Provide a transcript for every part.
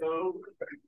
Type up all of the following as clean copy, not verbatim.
so,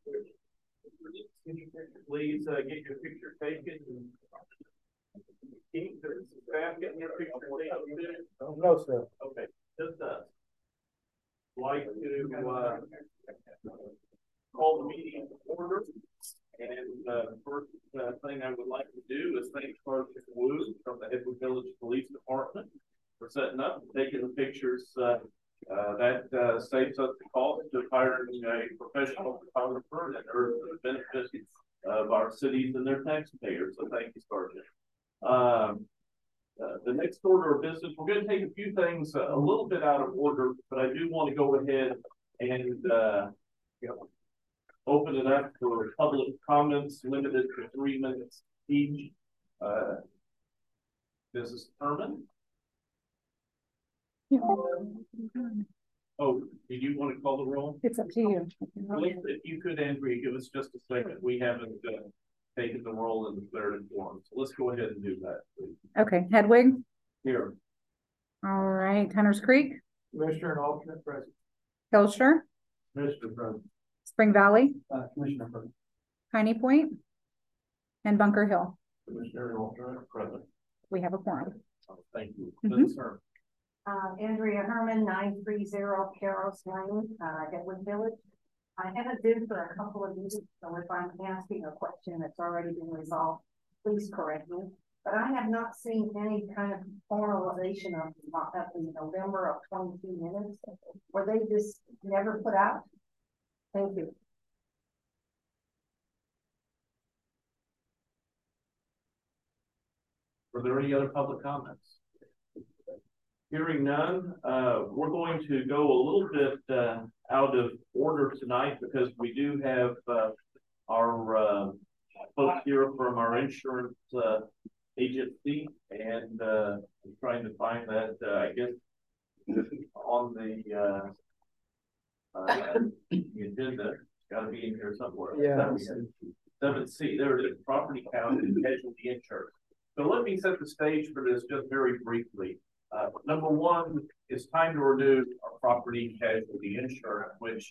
please get your picture taken. Keith, is staff getting your picture taken? No, sir. Okay, just like to call the meeting to order. And first thing I would like to do is thank Sergeant Wu from the Edward Village Police Department for setting up and taking the pictures. That saves us the cost of hiring a professional photographer and earns the benefits of our cities and their taxpayers. So thank you, Sergeant. The next order of business, we're going to take a few things a little bit out of order, but I do want to go ahead and open it up for public comments, limited to 3 minutes each. Mrs. Herman? Oh, did you want to call the roll? It's up to you. If you could, Andrea, give us just a second. We haven't taken the roll and declared it form. So let's go ahead and do that, please. Okay, Hedwig? Here. All right, Hunters Creek? Commissioner and alternate president. Hilscher? Commissioner present. Spring Valley? Commissioner present. Piney Point? And Bunker Hill? Commissioner and alternate present. We have a quorum. Oh, thank you. Mm-hmm. Andrea Herman, 930 Carroll's Lane, Edward Village. I haven't been for a couple of meetings, so if I'm asking a question that's already been resolved, please correct me. But I have not seen any kind of formalization of the November of 22 minutes. Were they just never put out? Thank you. Were there any other public comments? Hearing none, we're going to go a little bit out of order tonight because we do have our folks here from our insurance agency, and I'm trying to find that, I guess, on the agenda. It's got to be in here somewhere. Yeah. 7C, there it is, property count and casualty insurance. So let me set the stage for this just very briefly. Number one, it's time to renew our property casualty insurance, which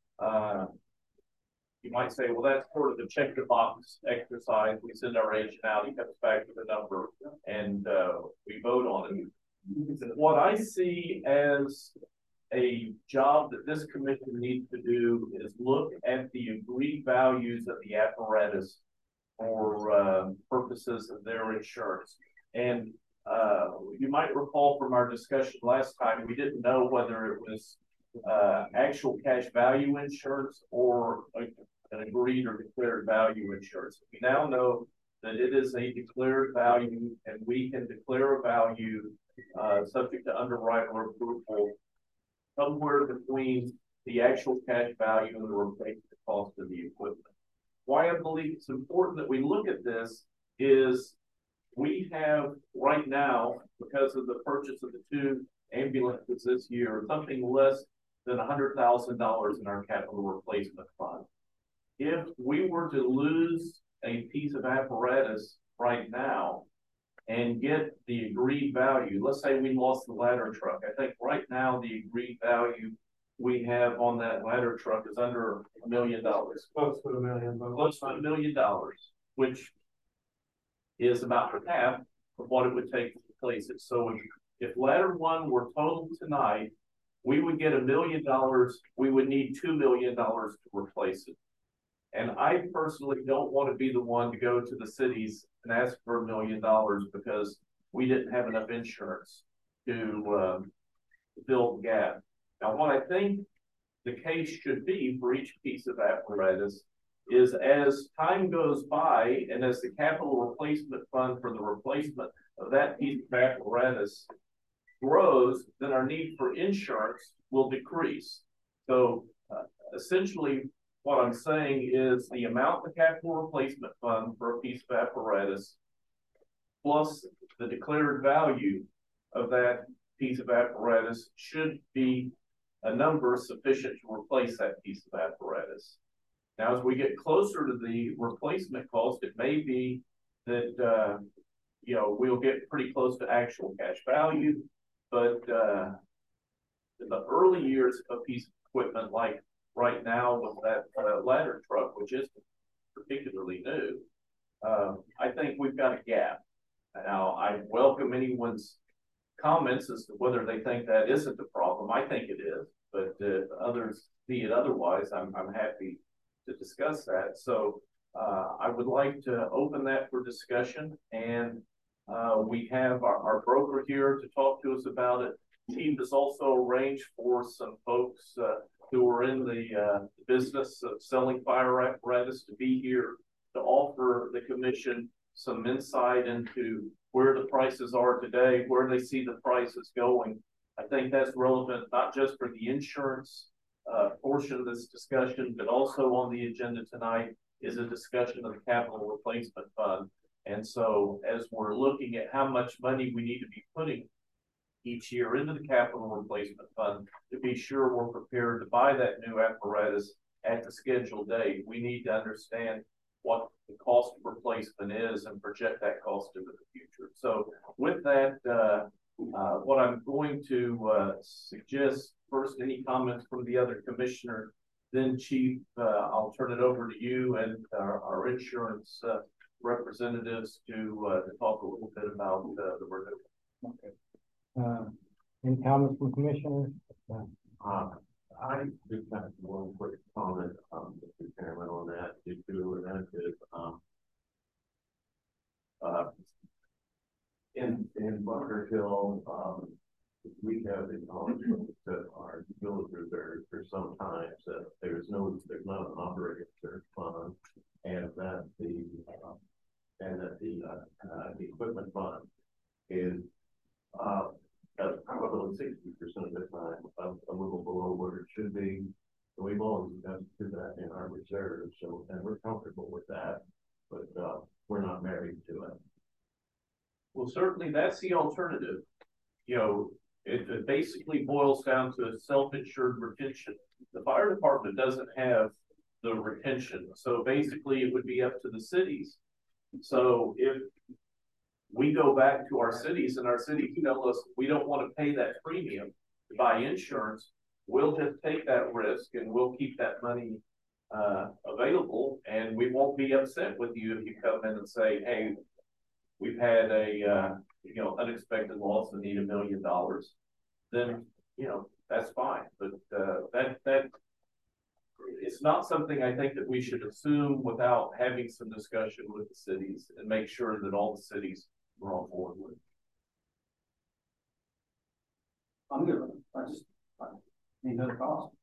you might say, well, that's sort of the check the box exercise. We send our agent out, he comes back with a number, and we vote on it. What I see as a job that this commission needs to do is look at the agreed values of the apparatus for purposes of their insurance. And you might recall from our discussion last time, we didn't know whether it was actual cash value insurance or an agreed or declared value insurance. We now know that it is a declared value, and we can declare a value subject to underwriter approval somewhere between the actual cash value and the replacement cost of the equipment. Why I believe it's important that we look at this is we have right now, because of the purchase of the 2 ambulances this year, something less than $100,000 in our capital replacement fund. If we were to lose a piece of apparatus right now and get the agreed value, let's say we lost the ladder truck. I think right now the agreed value we have on that ladder truck is under $1 million. Close to $1 million. Close to $1 million, which is about half of what it would take to replace it. So if ladder 1 were totaled tonight, we would get $1 million. We would need $2 million to replace it. And I personally don't want to be the one to go to the cities and ask for $1 million because we didn't have enough insurance to fill the gap. Now, what I think the case should be for each piece of apparatus is as time goes by and as the capital replacement fund for the replacement of that piece of apparatus grows, then our need for insurance will decrease. So essentially what I'm saying is the amount the capital replacement fund for a piece of apparatus plus the declared value of that piece of apparatus should be a number sufficient to replace that piece of apparatus. Now, as we get closer to the replacement cost, it may be that, we'll get pretty close to actual cash value, but in the early years of a piece of equipment like right now with that ladder truck, which is particularly new, I think we've got a gap. Now, I welcome anyone's comments as to whether they think that isn't a problem. I think it is, but if others see it otherwise, I'm happy to discuss that. So I would like to open that for discussion, and we have our broker here to talk to us about it. Chief has also arranged for some folks who are in the business of selling fire apparatus to be here to offer the commission some insight into where the prices are today, where they see the prices going. I think that's relevant not just for the insurance portion of this discussion, but also on the agenda tonight is a discussion of the capital replacement fund. And so as we're looking at how much money we need to be putting each year into the capital replacement fund to be sure we're prepared to buy that new apparatus at the scheduled date, we need to understand what the cost of replacement is and project that cost into the future. So with that, what I'm going to suggest first, any comments from the other commissioner, then Chief, I'll turn it over to you and our insurance representatives to talk a little bit about the renewal. Okay. Any comments from commissioners? I just have one quick comment, Mr. Chairman, on that issue, and that is, in Bunker Hill, we have acknowledged that our village reserve for some time that there's not an operating reserve fund, and that the equipment fund is probably 60% of the time a little below where it should be. So we've always done that in our reserve, so and we're comfortable with that, but we're not married to it. Well, certainly that's the alternative. You know, it basically boils down to self-insured retention. The fire department doesn't have the retention, so basically it would be up to the cities. So if we go back to our cities and our cities tell us we don't want to pay that premium to buy insurance, we'll just take that risk and we'll keep that money available, and we won't be upset with you if you come in and say, hey, we've had a unexpected loss and need $1 million. Then that's fine. But that it's not something I think that we should assume without having some discussion with the cities and make sure that all the cities are on board with. I'm good. I need another cost.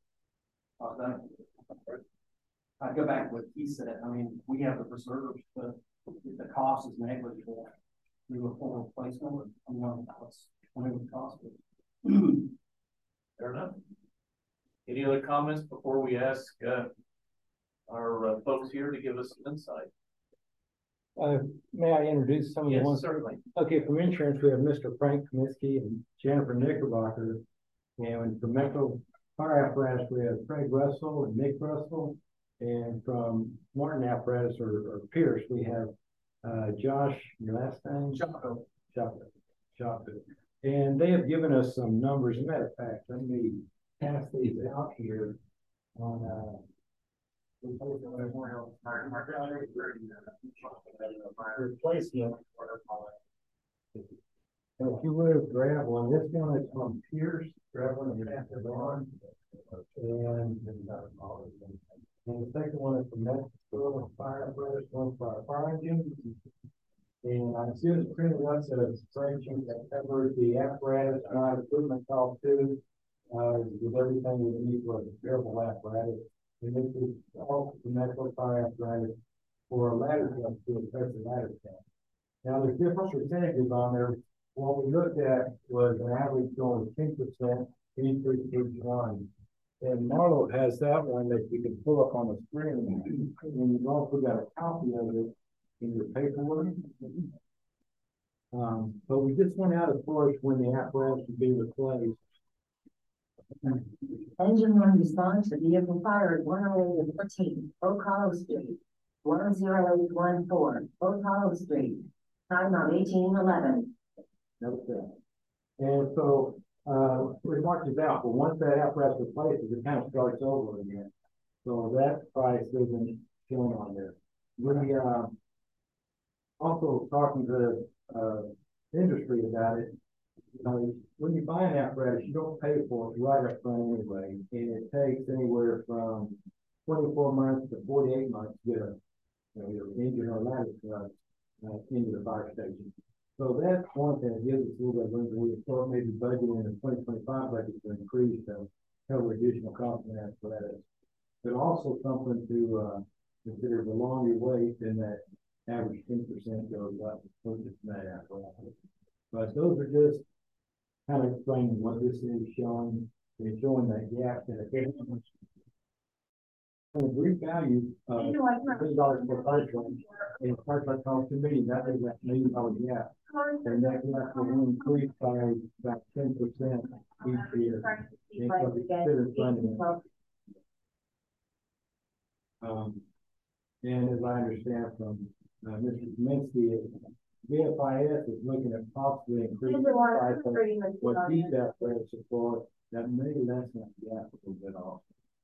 I go back to what he said. I mean, we have the reserves, but if the cost is negligible, we will full replacement. I'm not whatever the cost is. Fair enough. Any other comments before we ask our folks here to give us some insight? May I introduce some of the ones? Certainly. Okay, from insurance, we have Mr. Frank Comiskey and Jennifer Knickerbocker. And from Metro Fire Apparatus, we have Craig Russell and Nick Russell. And from Martin Apparatus or Pierce, we have Josh, your last name? Chaco. And they have given us some numbers. As a matter of fact, let me pass these out here on replacement. And if you would grab one, this one is from Pierce. Grab one and pass it on. And the second one is from Metro Fire Apparatus, one for our fire engine. And I see it's printed up as a spreadsheet that covers the apparatus and equipment cost too, with everything we need for a repairable apparatus. And this is all the Metro Fire Apparatus for a ladder truck to affect the ladder truck. Now there's different percentages on there. What we looked at was an average going 10% increase each one. And Marlo has that one that you can pull up on the screen. And you've also got a copy of it in your paperwork. But we just went out as far as when the apparatus would be replaced. Engine 1 response to vehicle fire at 10814 Oak Hollow Street, 10814 Oak Hollow Street, time of 1811. Okay. And so it marches out, but once that apparatus replaces, it kind of starts over again. So that price isn't shown on there. We, also talking to, industry about it. You know, when you buy an apparatus, you don't pay for it right up front anyway, and it takes anywhere from 24 months to 48 months to get a, you know, your engine or ladder truck into the fire station. So that's one thing that gives us a little bit of room. We start maybe budgeting in the 2025 budget to increase to cover additional costs in that apparatus. But also something to consider: the longer you wait, then that average 10% goes up purchasing that apparatus. But those are just kind of explaining what this is showing. It's showing that gap in the brief value of $1 million for fire truck, and fire truck costs $2 million. That is that $1 million gap, and that gap will increase by about 10% each year. And so consider funding it. And as I understand from Mr. Kaminsky, VFIS is looking at possibly increasing the price of what these apparatus support. That maybe that's not the applicable bit off.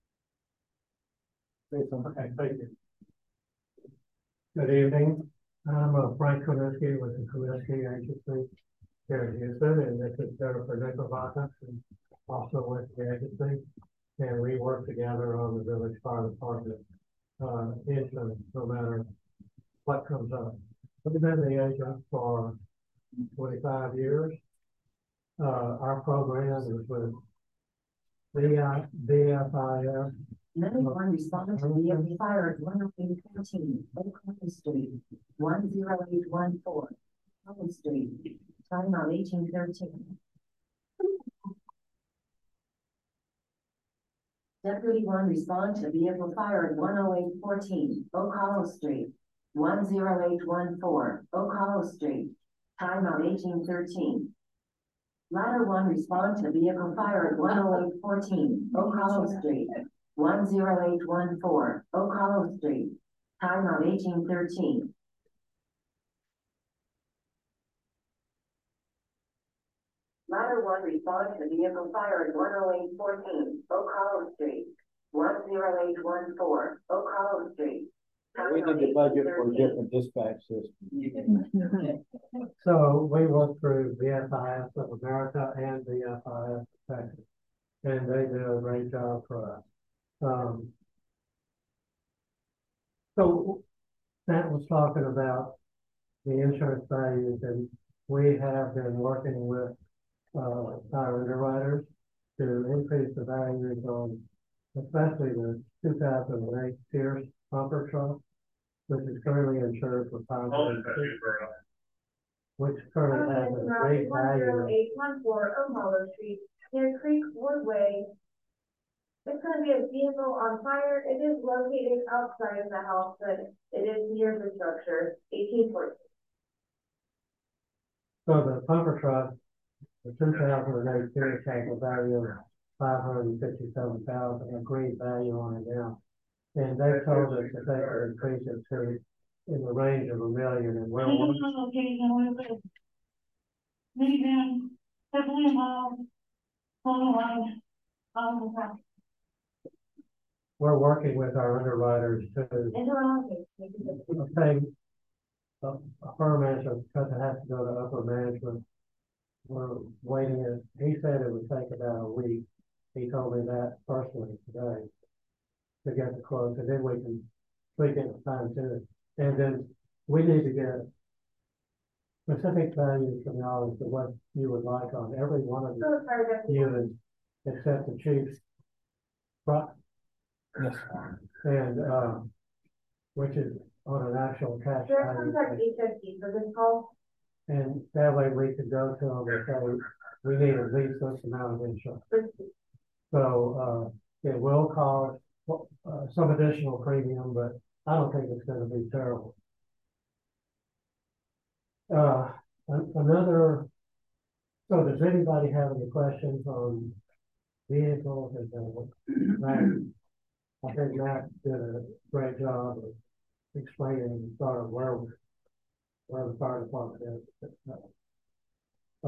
Say something. Okay, thank you. Good evening. I'm Frank Kaminsky with the Kaminsky Agency here in Houston, and this is Jennifer Nickelbacker, and also with the agency. And we work together on the Village Fire Department insurance, no matter what comes up. We've been the agent for 25 years. Our program is with VFIS. 91 respondents to vehicle fire at 10814 Oakland Street, 10814 Oakland Street, time on 1813. Deputy 1 respond to vehicle fire at 10814 Oak Hollow Street, 10814 Oak Hollow Street, time on 1813. Ladder 1 respond to vehicle fire at 10814 Oak Hollow Street, 10814 Oak Hollow Street, time on 1813. Ladder 1 respond to vehicle fire at 10814 Oak Hollow Street, 10814 Oak Hollow Street. We need to budget for a different dispatch system. So we work through VFIS of America and VFIS of Texas, and they do a great job for us. So Matt was talking about the insurance values, and we have been working with our underwriters to increase the values on especially the 2008 Pierce bumper truck, which is currently insured for $500, which currently has a great value. 10814 Oak Hollow Street, near Creek Woodway. It's going to be a vehicle on fire. It is located outside of the house, but it is near the structure. 1814. So the pumper truck, the 2008 Pierce, has a value of $557,000, a great value on it now. And they told us that they could increase it to in the range of $1 million, and we're working with our underwriters to obtain a firm answer because it has to go to upper management. We're waiting. He said it would take about a week. He told me that personally today to get the quote, and then we can tweak it fine tune it. And then we need to get specific values from y'all as to what you would like on every one of the units except the chief's truck. Yes. And which is on an actual cash value. For this call. And that way we could go to them and say, we need at least this amount of insurance. So it will cost some additional premium, but I don't think it's going to be terrible. So does anybody have any questions on vehicles? I think Matt did a great job of explaining sort of where the fire department is.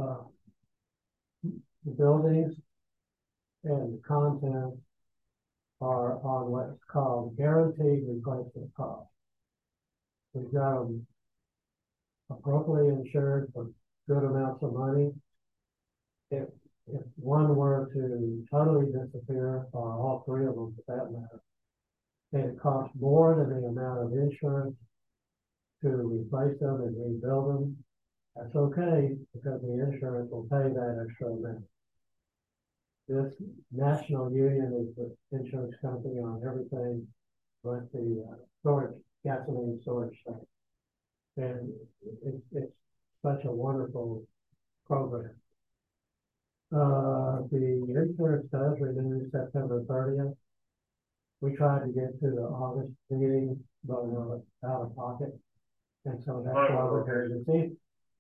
The buildings and the content are on what's called guaranteed replacement cost. We've got them appropriately insured for good amounts of money. If one were to totally disappear, or all three of them for that matter, then it costs more than the amount of insurance to replace them and rebuild them. That's okay, because the insurance will pay that extra amount. This National Union is the insurance company on everything but the gasoline storage tank. And it's such a wonderful program. The insurance does renew September 30th. We tried to get to the August meeting, but we're out of pocket. And so that's why we're here this evening.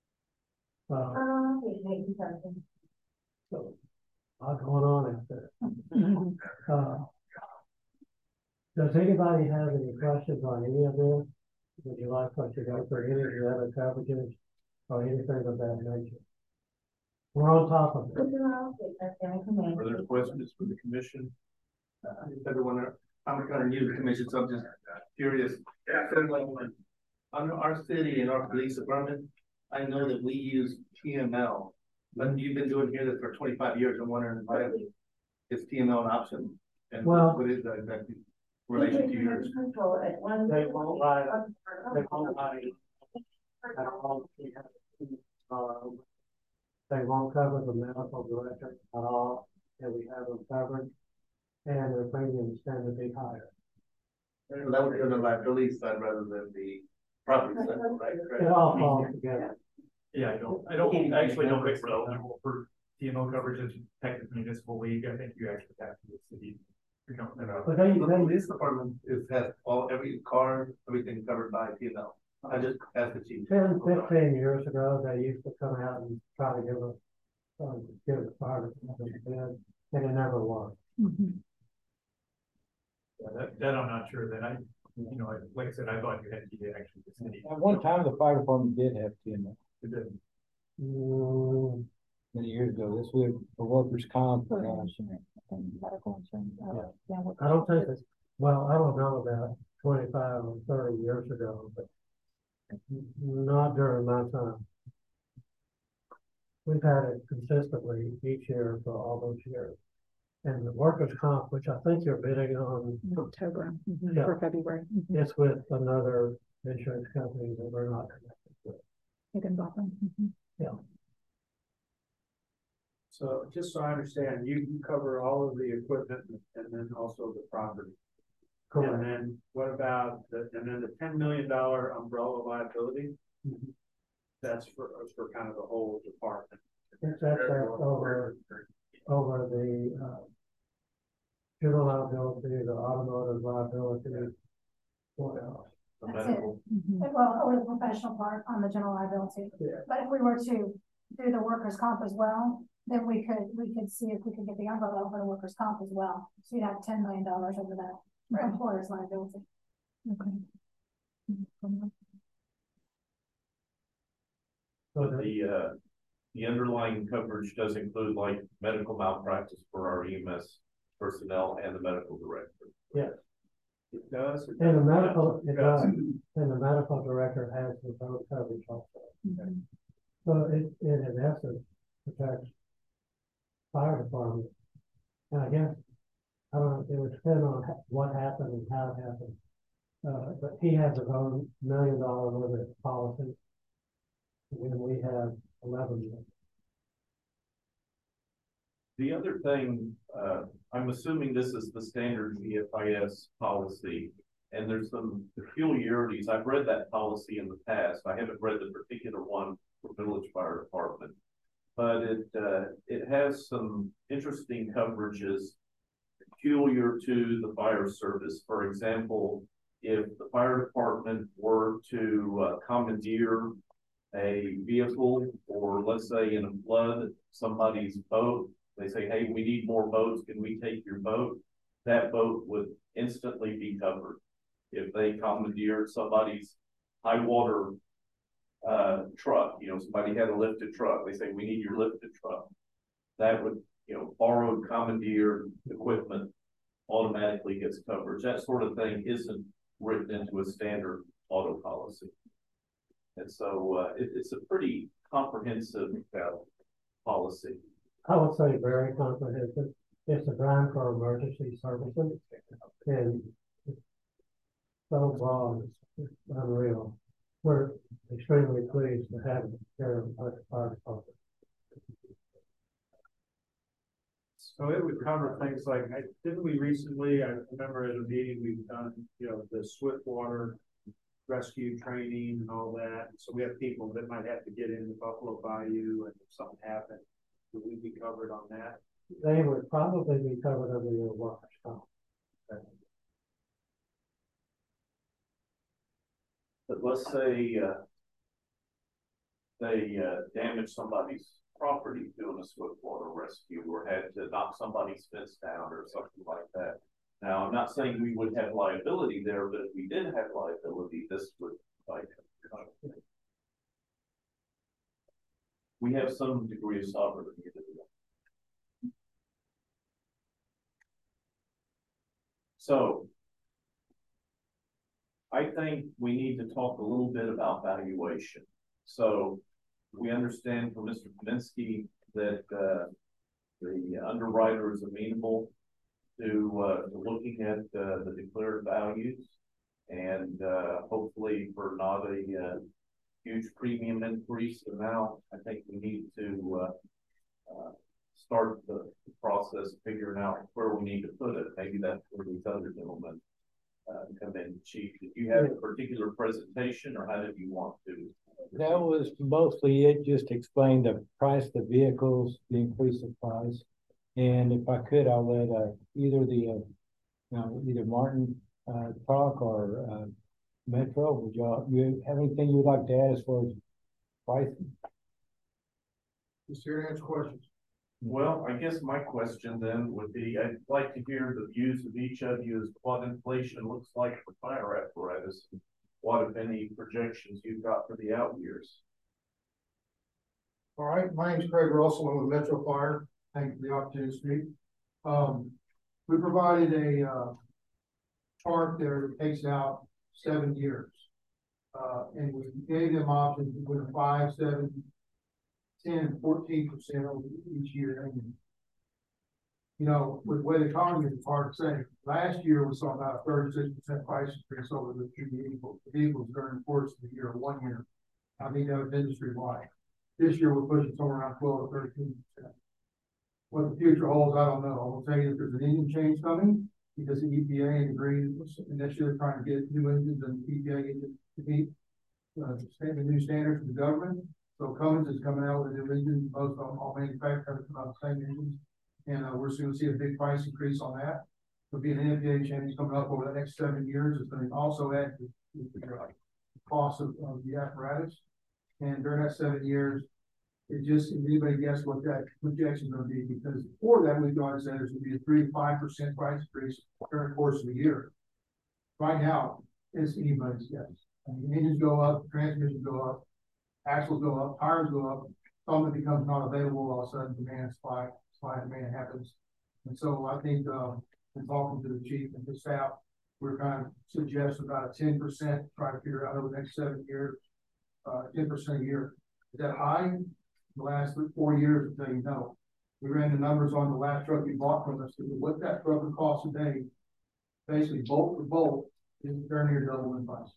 So, a lot going on out there. Does anybody have any questions on any of this? Would you like us to go through any of the other coverages or anything of that nature? We're on top of it. Are there questions for the commission? Everyone, I'm kind of new to the commission, so I'm just curious. Under our city and our police department, I know that we use TML, but you've been doing this for 25 years. I'm wondering why is TML an option? And well, what is that exactly relation to yours? They won't lie. They won't lie. They won't cover the medical director at all, and we have them covered, and their premiums tend to be higher. So that would be on the liability side rather than the property side, right? It all falls together. Yeah, I actually don't think we're eligible for TMO coverage as technically municipal league. I think you actually have to be a city. But the police department has every car, everything covered by TML. I just asked the chief. 10, 15 years ago, they used to come out and try to give us fire department, and it never was. Yeah, that I'm not sure that like I said, I thought you had to be actually the city. At one time, the fire department did have TML. It didn't. Many years ago, this was for workers' comp. Medical insurance. I don't think it's, well, I don't know about 25 or 30 years ago, but not during my time. We've had it consistently each year for all those years. And the workers' comp, which I think you're bidding on October yeah, for February. it's with another insurance company that we're not connected with. Higginbotham. Yeah. So just so I understand, you cover all of the equipment and then also the property. Correct. And then what about the $10 million umbrella liability? That's for kind of the whole department. It's that over the general liability, the automotive liability, what else? The That's medical. Well, or the professional part on the general liability. Yeah. But if we were to do the workers' comp as well, then we could see if we could get the umbrella over the workers' comp as well. So you'd have $10 million over that employer's liability. Okay. But the underlying coverage does include like medical malpractice for our EMS personnel and the medical director. Yes. It does. And the medical, it does. And the medical director has his own coverage also. So it in essence protects fire department. And I guess, I don't know, it would depend on what happened and how it happened. But he has his own $1 million limit policy. And we have 11 million. The other thing, I'm assuming this is the standard GFIS policy, and there's some peculiarities. I've read that policy in the past. I haven't read the particular one for Village Fire Department, but it has some interesting coverages peculiar to the fire service. For example, if the fire department were to commandeer a vehicle, or let's say in a flood, somebody's boat, they say, hey, we need more boats, can we take your boat? That boat would instantly be covered. If they commandeered somebody's high water truck, somebody had a lifted truck, they say, we need your lifted truck. That would, borrowed commandeered equipment automatically gets coverage. That sort of thing isn't written into a standard auto policy. And so, it's a pretty comprehensive, policy. I would say very comprehensive. It's designed for emergency services, and it's so broad, it's unreal. We're extremely pleased to have it here in the fire department. So it would cover things like, didn't we recently, I remember at a meeting, we've done, the Swiftwater rescue training and all that. So we have people that might have to get into Buffalo Bayou, and if something happened, would we be covered on that? They would probably be covered under your workers' comp. But let's say, they damage somebody's property doing a swiftwater rescue, or had to knock somebody's fence down or something like that. Now, I'm not saying we would have liability there, but if we did have liability, this would like. We have some degree of sovereignty to do that. So I think we need to talk a little bit about valuation. So we understand from Mr. Kaminsky that the underwriter is amenable to looking at the declared values, and hopefully for not a huge premium increase amount. I think we need to start the process figuring out where we need to put it. Maybe that's where these other gentlemen come in. Chief, did you have a particular presentation, or how did you want to? That was mostly it, just explain the price of the vehicles, the increase of price. And if I could, I'll let either Martin talk, or Metro. Would you have anything you'd like to add as far as pricing? Just here to answer questions. Well, I guess my question then would be, I'd like to hear the views of each of you as what inflation looks like for fire apparatus. What, if any, projections you've got for the out years? All right, my name is Craig Russell. I'm with Metro Fire. Thank you for the opportunity to speak. We provided a chart there that takes out 7 years. And we gave them options between 5, 7, 10, and 14% over each year. And, with the way the economy is, it's hard to say. Last year, we saw about a 36% price increase over the vehicles during the course of the year, 1 year. I think that was industry wide. This year, we're pushing somewhere around 12 or 13%. What the future holds, I don't know. I will tell you that there's an engine change coming, because the EPA and the Green Initiative trying to get new engines, and the EPA to meet the new standards of the government. So Cummins is coming out with a new engine. Most all manufacturers about the same engines, and we're going to see a big price increase on that. There'll be an EPA change coming up over the next 7 years. It's going to also add to the cost of the apparatus. And during that 7 years, it just, anybody guess what that projection is going to be? Because before that, we've always said there's going to be a 3 to 5% price increase during the course of the year. Right now, it's anybody's guess. I mean, engines go up, transmissions go up, axles go up, tires go up. Something becomes not available, all of a sudden demand supply demand happens. And so I think in talking to the chief and his staff, we're kind of suggest about a 10%, try to figure out over the next 7 years, 10% a year. Is that high? The last 4 years, I'll tell you no. We ran the numbers on the last truck we bought from us. What that truck would cost today, basically bolt for bolt, is very near double in price.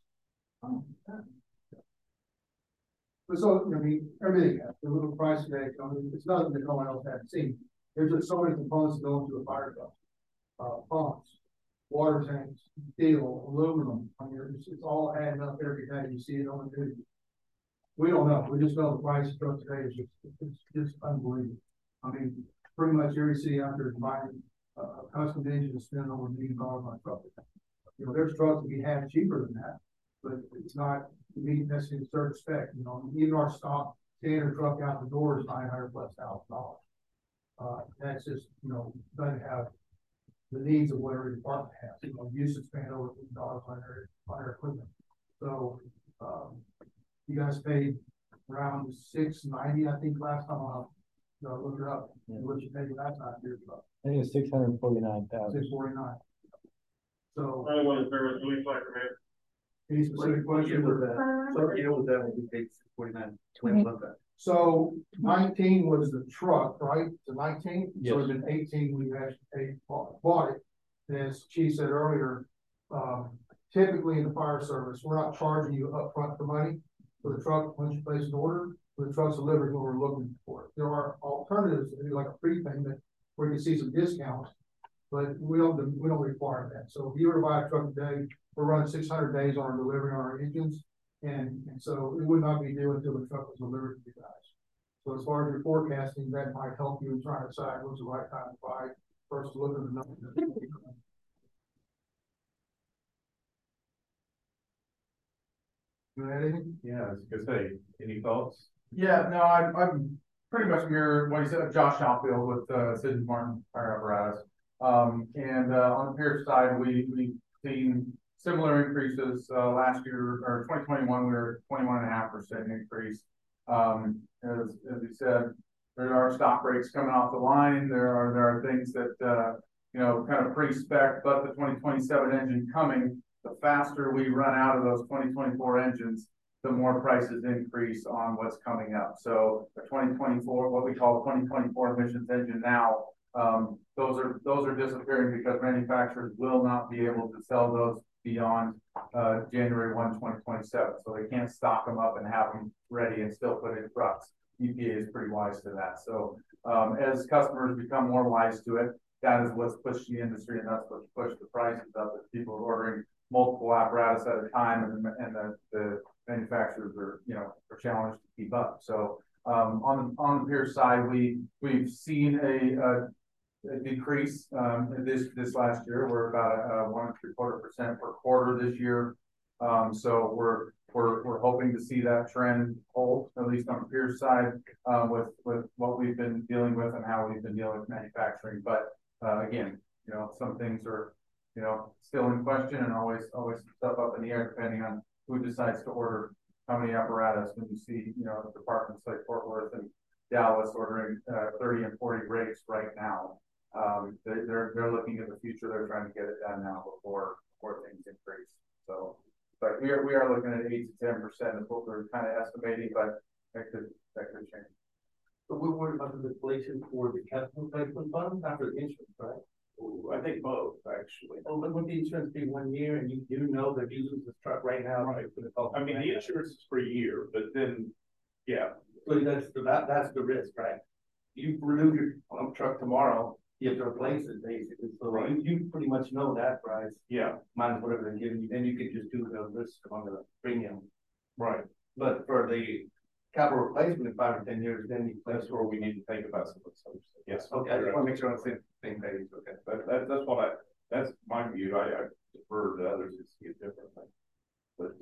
But so, I mean, everything has a little price tag. I mean, it's nothing that no one else hasn't seen. There's just so many components that go into a fire truck. Pumps, water tanks, steel, aluminum. I mean, it's all adding up every day. You see it on the news. We don't know. We just know the price of truck today is just unbelievable. I mean, pretty much every city out there is buying a custom engine and spending over $1 million on a truck. There's trucks that we have cheaper than that, but it's not meeting necessarily a certain spec. Even our stock standard truck out the door is $900,000+. That's just, doesn't have the needs of what every department has. Usage span over $50 on their equipment. So, you guys paid around $690, I think, last time No, look it up, what you paid last time, here's about I think it's 649,000. 649. So. I want to bear with Louis Flacker, man. Any specific question with that? So, you know, with that, when we paid 49. So 19 was the truck, right? The 19, Yes. so then 18, we actually paid, bought it. And as Chief said earlier, typically in the fire service, we're not charging you upfront for money for the truck once you place an order. For the truck's delivered when we're looking for it. There are alternatives to do like a prepayment where you can see some discounts, but we don't require that. So if you were to buy a truck today, we're running 600 days on our delivery on our engines. And so it would not be due until the truck was delivered to you guys. So as far as your forecasting, that might help you in trying to decide what's the right time to buy versus looking at the numbers. You had anything? Yeah, I was gonna say, any thoughts? Yeah, no, I'm pretty much mirrored what he said, Josh Shopfield with Sidney Martin Fire Apparatus. And on the Pierce side, we've seen similar increases. Last year, or 2021, we were 21.5% increase. As he said, there are stock breaks coming off the line. There are things that you know, kind of pre-spec, but the 2027 engine coming, the faster we run out of those 2024 engines, the more prices increase on what's coming up. So the 2024, what we call 2024 emissions engine now, those are disappearing because manufacturers will not be able to sell those beyond January 1, 2027. So they can't stock them up and have them ready and still put in trucks. EPA is pretty wise to that. So as customers become more wise to it, that is what's pushed the industry, and that's what's pushed the prices up. That people are ordering multiple apparatus at a time, and the manufacturers are, you know, are challenged to keep up. So on the Pierce side, we've seen a decrease this last year. We're about 1.75% per quarter this year. So we're hoping to see that trend hold, at least on the Pierce side, with what we've been dealing with and how we've been dealing with manufacturing. But again, you know, some things are, you know, still in question and always stuff up in the air depending on who decides to order how many apparatus. When you see, you know, departments like Fort Worth and Dallas ordering 30 and 40 rigs right now. They're looking at the future. They're trying to get it done now before things increase. So, but we are looking at 8 to 10% is what we're kind of estimating, but that could change. But we're worried about the inflation for the capital replacement fund, not for the insurance, right? I think both, actually. Oh, but would the insurance be 1 year and you do know that you lose this truck right now? Right. I mean, the insurance is for a year, but then, yeah. So that's the risk, right? You renew your truck tomorrow, you have to replace it basically. So Right. you pretty much know that price. Yeah. Minus whatever they're giving you, then you can just do the risk on the premium. Right. But for the capital replacement in 5 or 10 years, then That's where we need to think about some of those. Yes. okay, I just want to make sure I'm on the same page. Okay. That's my view. I defer to others to see it differently. But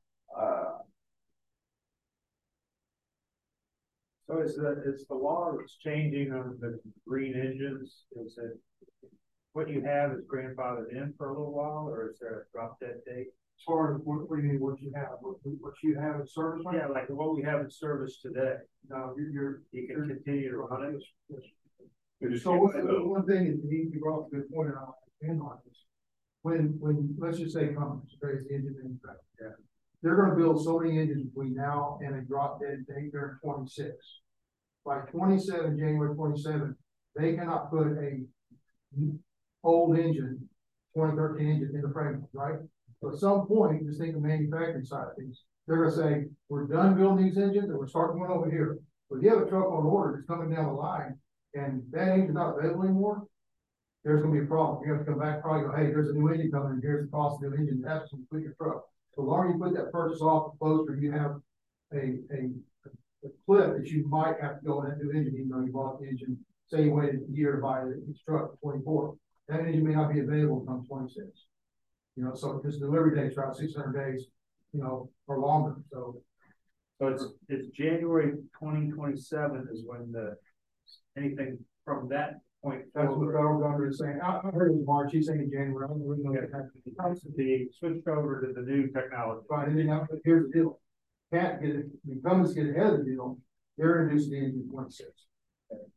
So is the law that's changing on the green engines, is it what you have is grandfathered in for a little while, or is there a drop dead date? As far as what do you mean, what you have in service? Yeah, like what we have in service today. No, You can continue to run it. So one thing is, you brought up a good point, and I'll expand on this. When let's just say Cummins creates the engine manufacturer, they're going to build so many engines between now and a drop dead date. They're in 26. By 27, January 27, they cannot put a old engine, 2013 engine in the framework, right? So at some point, just think of manufacturing side of things. They're going to say, we're done building these engines and we're starting one over here. But if you have a truck on order that's coming down the line and that engine's not available anymore, there's going to be a problem. You have to come back, probably go, hey, there's a new engine coming and here's the cost of the engine. That's to complete your truck. So the longer you put that purchase off, the closer you have a cliff that you might have to go in that new engine, even though you bought the engine. Say you waited a year to buy each truck, 24. That engine may not be available until 26. You know, so because delivery dates are out 600 days, you know, or longer. So it's January 2027 is when anything from that point. That's what the federal government is saying. I heard it was March. He's saying January. I don't really know The switched over to the new technology. Right, and then here's the deal. Can't get it. The incumbents get ahead of the deal. They're introducing the engine 26.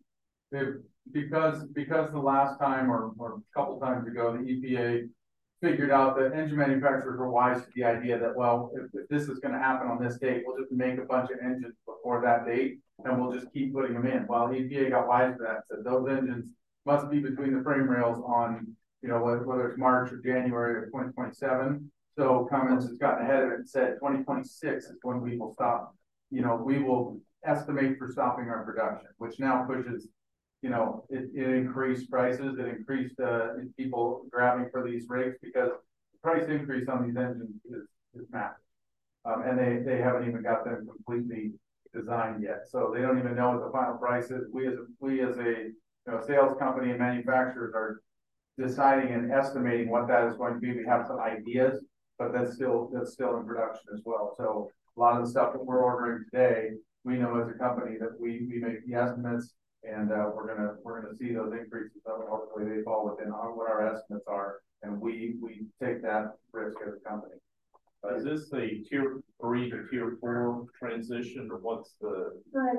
because the last time or a couple times ago, the EPA figured out that engine manufacturers were wise to the idea that, well, if this is gonna happen on this date, we'll just make a bunch of engines before that date, and we'll just keep putting them in. Well, EPA got wise to that, said those engines must be between the frame rails on, you know, whether it's March or January of 2027. So Cummins has gotten ahead of it and said 2026 is when we will stop, you know, we will estimate for stopping our production, which now pushes, you know, it increased prices, it increased people grabbing for these rigs because the price increase on these engines is massive. And they haven't even got them completely designed yet. So they don't even know what the final price is. We as a you know, sales company and manufacturers are deciding and estimating what that is going to be. We have some ideas, but that's still in production as well. So a lot of the stuff that we're ordering today, we know as a company that we make the estimates, and we're gonna see those increases. Hopefully they fall within what our estimates are, and we take that risk as a company. Is this a tier 3 to tier 4 transition, or what's the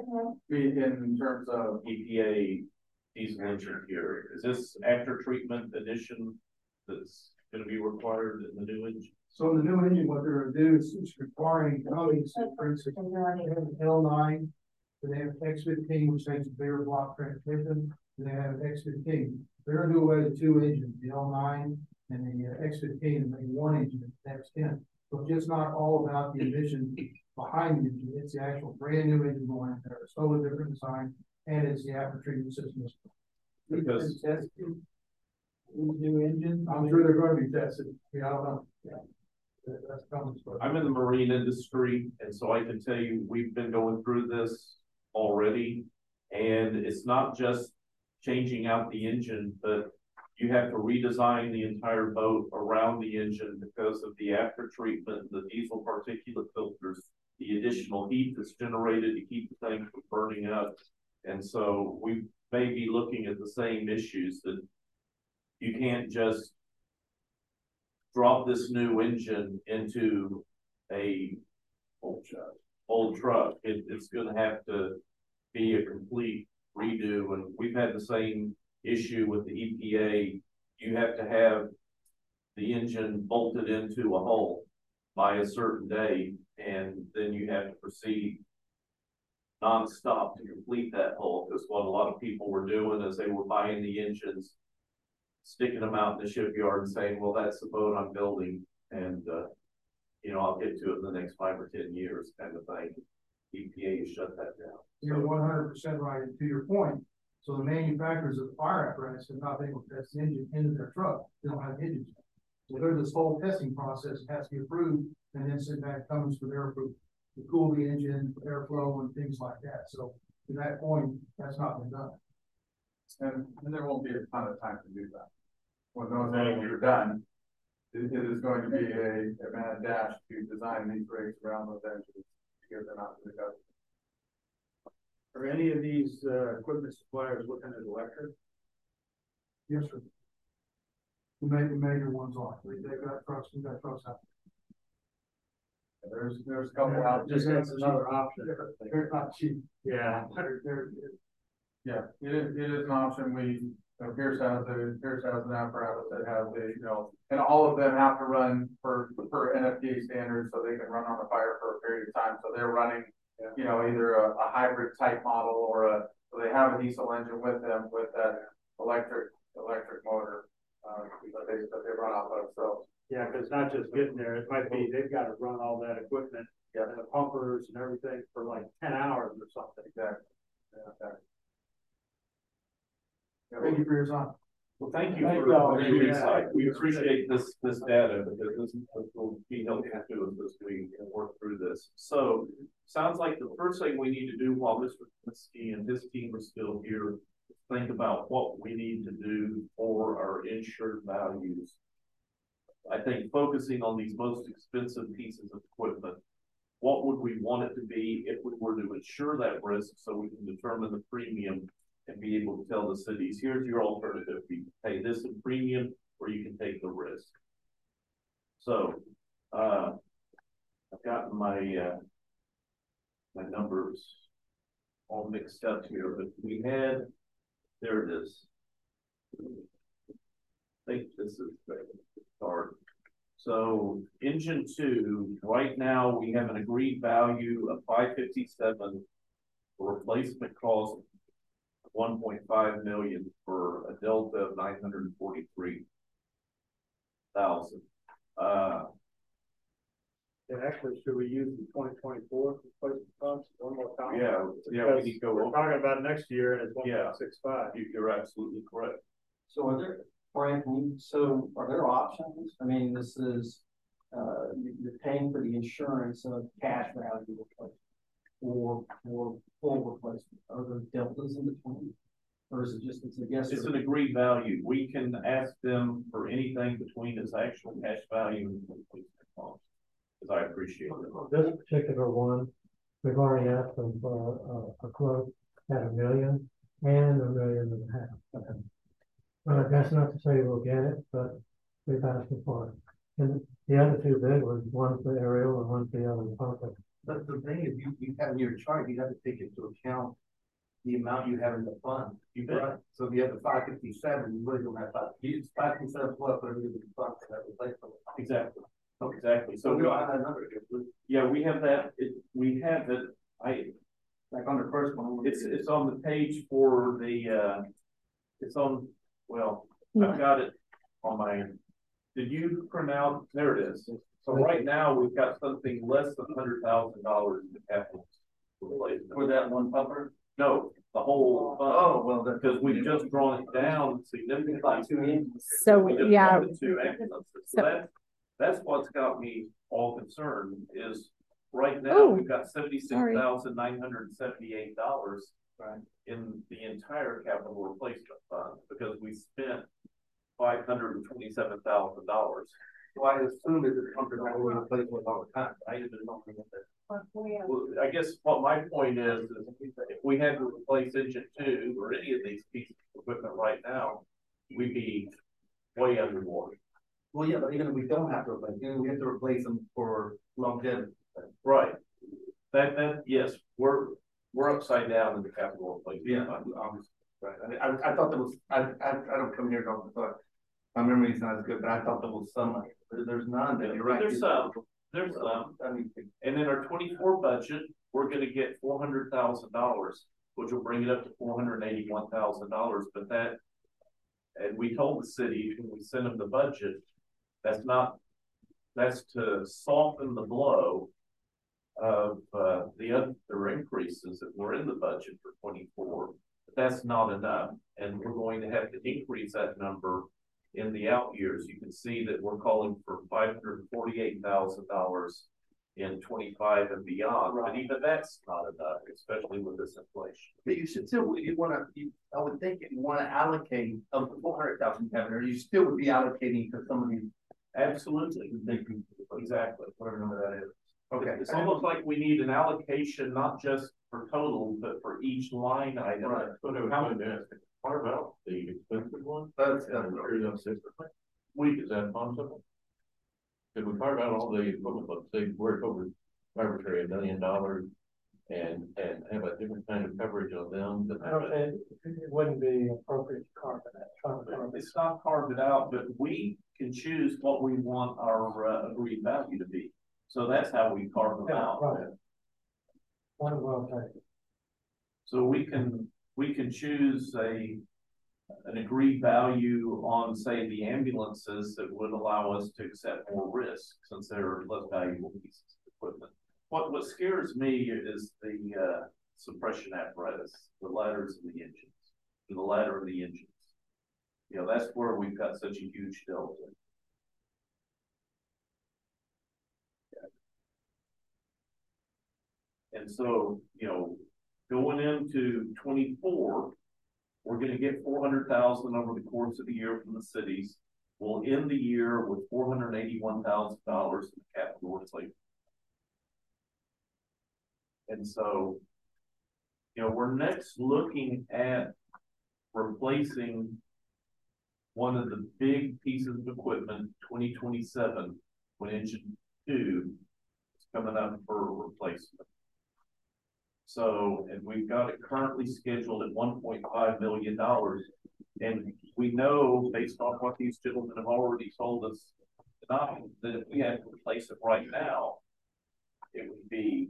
in terms of EPA diesel engine here? Is this after treatment addition that's going to be required in the new engine? So in the new engine, what they're gonna do is it's requiring Cummins, for instance, they have an L9, then they have X15, which takes a bigger block transmission, and they have an X15. They're gonna do away with 2 engines, the L9 and the X15, and make 1 engine, X10. So it's just not all about the emission behind the engine, it's the actual brand new engine going in there. It's totally different design, and it's the after treatment system. Because New engine, I'm sure they're going to be tested. Yeah, I don't know. Yeah. I'm in the marine industry, and so I can tell you we've been going through this already, and it's not just changing out the engine, but you have to redesign the entire boat around the engine because of the after treatment, the diesel particulate filters, the additional heat that's generated to keep the thing from burning up. And so we may be looking at the same issues, that you can't just drop this new engine into a old truck. It's going to have to be a complete redo. And we've had the same issue with the EPA. You have to have the engine bolted into a hole by a certain day, and then you have to proceed nonstop to complete that hole. Because what a lot of people were doing is they were buying the engines, sticking them out in the shipyard and saying, well, that's the boat I'm building, and you know, I'll get to it in the next 5 or 10 years kind of thing. EPA has shut that down. You're 100% right. And to your point, so the manufacturers of the fire apparatus have not been able to test the engine into their truck. They don't have engines. So there's this whole testing process that has to be approved, and then sent back comes for their approval to cool the engine, airflow, and things like that. So to that point, that's not been done. and there won't be a ton of time to do that. When those things are done, it is going to be a mad dash to design these rigs around those engines to get them out to the customer. Are any of these equipment suppliers looking at electric? Yes, sir. The major ones are. They've got trucks, we've got trucks out. There's a couple out. Just that's another option. They're not cheap. Yeah. Yeah, it is an option. Pierce has an apparatus that has and all of them have to run for NFPA standards, so they can run on the fire for a period of time. So they're running, either a hybrid type model or so they have a diesel engine with them with that electric motor that they run off of. So yeah, because not just getting there, it might be they've got to run all that equipment, and the pumpers and everything for like 10 hours or something. Exactly. Yeah, exactly. Thank you for your time. Well, thank you for your insight. We appreciate this data, because this will be helpful to us as we work through this. So sounds like the first thing we need to do while Mr. Kaminsky and his team are still here, think about what we need to do for our insured values. I think focusing on these most expensive pieces of equipment, what would we want it to be if we were to insure that risk, so we can determine the premium and be able to tell the cities, here's your alternative. You can pay this in premium, or you can take the risk. So I've gotten my my numbers all mixed up here, but we had There it is. I think this is the start. So engine 2, right now we have an agreed value of 557. Replacement cost 1.5 million for a delta of 943,000. And actually, should we use the 2024 replacement funds one more time? Yeah, we need to go we're over. talking about next year and it's Yeah. 1.65. You're absolutely correct. So are there, Frank, so are there options? I mean, this is, you're paying for the insurance of cash value replacement or full replacement. Are there deltas in between? Or is it just, it's a guess? It's an agreed value. We can ask them for anything between its actual cash value and replacement cost. Because I appreciate it. This particular one, we've already asked them for a quote at $1 million and $1.5 million. That's not to say we'll get it, but we've asked them for it. And the other two big ones, one for aerial and one for the other pumper. But the thing is, you have in your chart, you have to take into account the amount you have in the fund. Right? So if you have the 557, you really don't have 557 plus whatever you fund for that replacement. Exactly. Exactly. So we don't have that number. Yeah, we have that. We have it. Like on the first one. It's on the page for the. It's on. Well, I've got it on my. Did you print out? There it is. So right now we've got something less than $100,000 in the capital replacement. For that one pumper? No, the whole fund. Oh, well, because we've just drawn it down significantly. So, yeah. So that's what's got me all concerned is right now we've got $76,978 in the entire capital replacement fund because we spent $527,000. So I assume that the company that will replace with all the time. I didn't know that. Well, I guess what my point is if we had to replace engine 2 or any of these pieces of equipment right now, we'd be way underwater. Well, yeah, but even if we don't have to replace, we have to replace them for longevity. Right. That yes, we're upside down in the capital replacement. Yeah, obviously. Right. I thought there was. I don't come here talking. But my memory is not as good, but I thought there was some. There's none. You're right. There's some. There's some. And in our 24 budget, we're going to get $400,000, which will bring it up to $481,000. But that, and we told the city when we sent them the budget, that's to soften the blow of the other increases that were in the budget for 24. But that's not enough, and we're going to have to increase that number in the out years. You can see that we're calling for $548,000 in 25 and beyond, but even that's not enough, especially with this inflation. But you should still, I would think if you want to allocate of the 400,000 you still would be allocating to some of these. Absolutely. Exactly. Whatever number that is. Okay. It's almost like we need an allocation, not just for total, but for each line item. Right. So how many minutes? What about the expensive one? That's week, is that possible? Could we carve out all the equipment, let's say, work over arbitrary $1 million and have a different kind of coverage on them? I don't think it wouldn't be appropriate to carve it out. It's not carved it out, but we can choose what we want our agreed value to be. So that's how we carve them out. Right. One well taken. So we can choose an agreed value on, say, the ambulances that would allow us to accept more risk since they're less valuable pieces of equipment. What scares me is the suppression apparatus, the ladders and the engines, and the ladder and the engines. You know, that's where we've got such a huge delta. And so, you know, going into 24, we're going to get 400,000 over the course of the year from the cities. We'll end the year with $481,000 in capital replacement. And so, you know, we're next looking at replacing one of the big pieces of equipment, 2027, when engine 2 is coming up for replacement. So, and we've got it currently scheduled at $1.5 million. And we know, based on what these gentlemen have already told us tonight, that if we had to replace it right now, it would be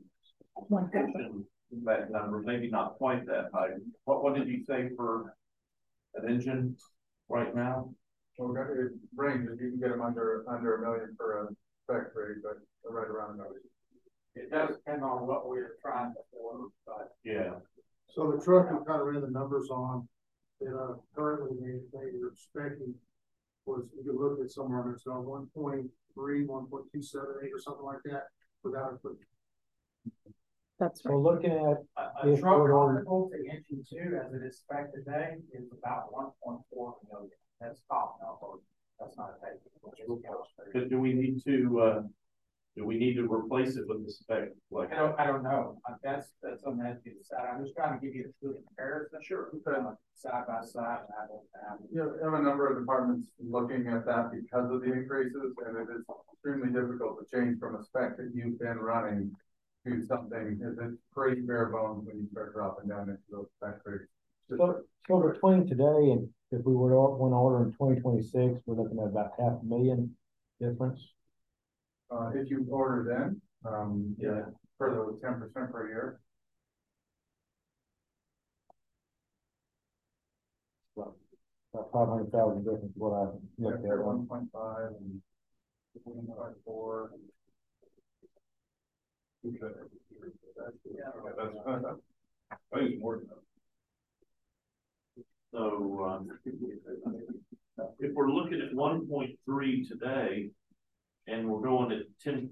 that number, maybe not quite that high. What did you say for an engine right now? Well, it ranges, you can get them under $1 million for a factory, but right around $1 million. It does depend on what we're trying to order, but. Yeah. So the truck we kind of ran the numbers on, that currently they were expecting was, you could look at somewhere on it's 1.3, 1.278 or something like that without equipment. That's So looking at a truck comparable to engine 2 as it is spec today is about 1.4 million. That's top number. That's not a big. But do we need to replace it with the spec? Like I don't know. That's something that you decide. I'm just trying to give you a good comparison. Sure. Side by side. Yeah, we have a number of departments looking at that because of the increases, and it is extremely difficult to change from a spec that you've been running to something. It's pretty bare bones when you start dropping down into those spec rates. So between today and if we were to order in 2026, we're looking at about $500,000 difference. If you order then, yeah, for those 10% per year. About 500,000 difference is what I looked at. 1.5 and 1.4. I think it's more than that. So, if we're looking at 1.3 today, and we're going at 10%,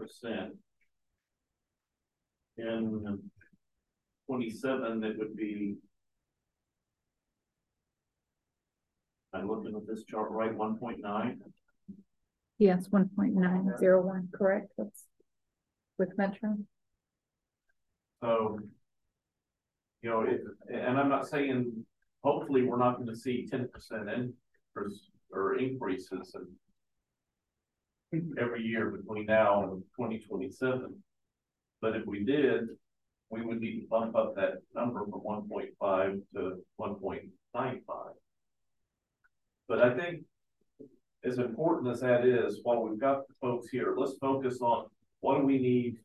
in 27, it would be, I'm looking at this chart right, 1.9. Yes, 1.901, correct. That's with Metro. So, you know, and I'm not saying, hopefully we're not going to see 10% increases every year between now and 2027. But if we did, we would need to bump up that number from 1.5 to 1.95. But I think, as important as that is, while we've got the folks here, let's focus on what do we need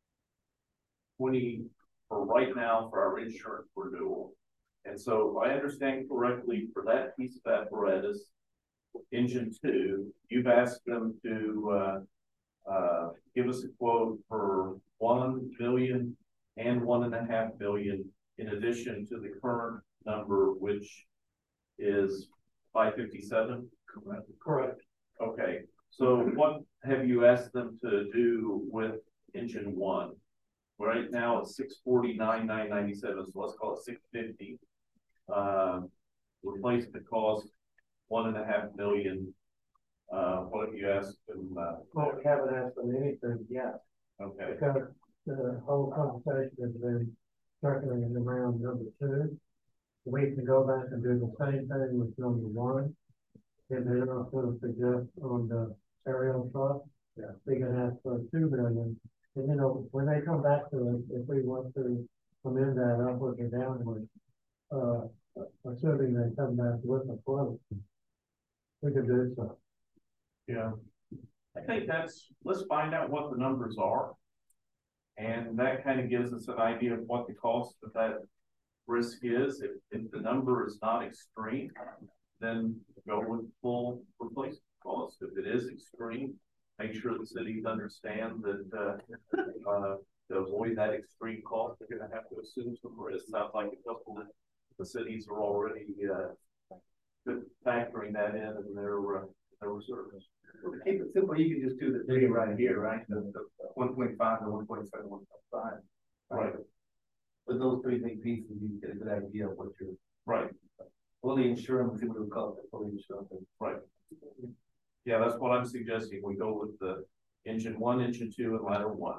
for right now for our insurance renewal. And so if I understand correctly, for that piece of apparatus, engine 2, you've asked them to give us a quote for $1 billion and $1.5 billion in addition to the current number, which is 557. Correct. Okay. So what have you asked them to do with engine 1? Right now it's 649,997. So let's call it 650. Replacement cost $1.5 million. What have you asked them? Well, we haven't asked them anything yet. Okay. Because the whole conversation has been circling around number 2. We can go back and do the same thing with number 1. And then also suggest on the aerial truck, we can ask for $2 million. And you know, when they come back to us, if we want to amend that upward or downward, assuming they come back with a quote, we could do so. Yeah. I think let's find out what the numbers are. And that kind of gives us an idea of what the cost of that risk is. If the number is not extreme, then go with full replacement cost. If it is extreme, make sure the cities understand that to avoid that extreme cost, they're going to have to assume some risk. Sounds like a couple of the cities are already factoring that in their reserves. Well, to keep it simple, you can just do the figure right here, right? The 1.5 to 1.7, 1.5. Right. With those three big pieces, you get a good idea of what you're right. Fully insurance, we would call it fully insurance. Right. Yeah, that's what I'm suggesting. We go with the engine 1, engine 2, and ladder 1.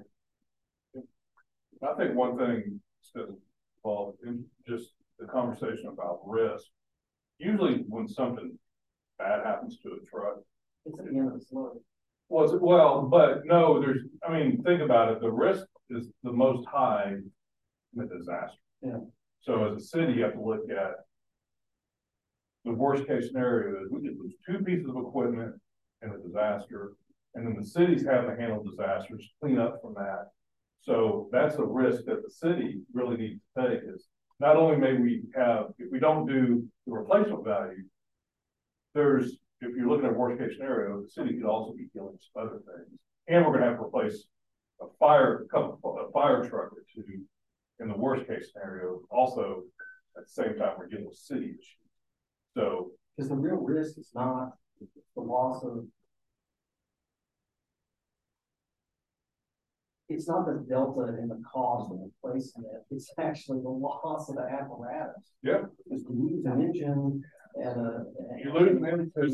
I think one thing to involve in just the conversation about risk. Usually, when something bad happens to a truck, it's at the end of the story. Well, but no, think about it. The risk is the most high in a disaster. Yeah. So as a city, you have to look at the worst case scenario is we could lose 2 pieces of equipment in a disaster, and then the cities have to handle disasters, clean up from that. So that's a risk that the city really needs to take is not only may we have, if we don't do the replacement value, if you're looking at a worst case scenario, the city could also be dealing with some other things. And we're gonna have to replace a fire truck or 2 in the worst case scenario. Also, at the same time, we're dealing with city issues. So, because the real risk is not the loss of, it's not the delta in the cost of replacing it, it's actually the loss of the apparatus. Yeah. Because you lose an engine and you lose an engine to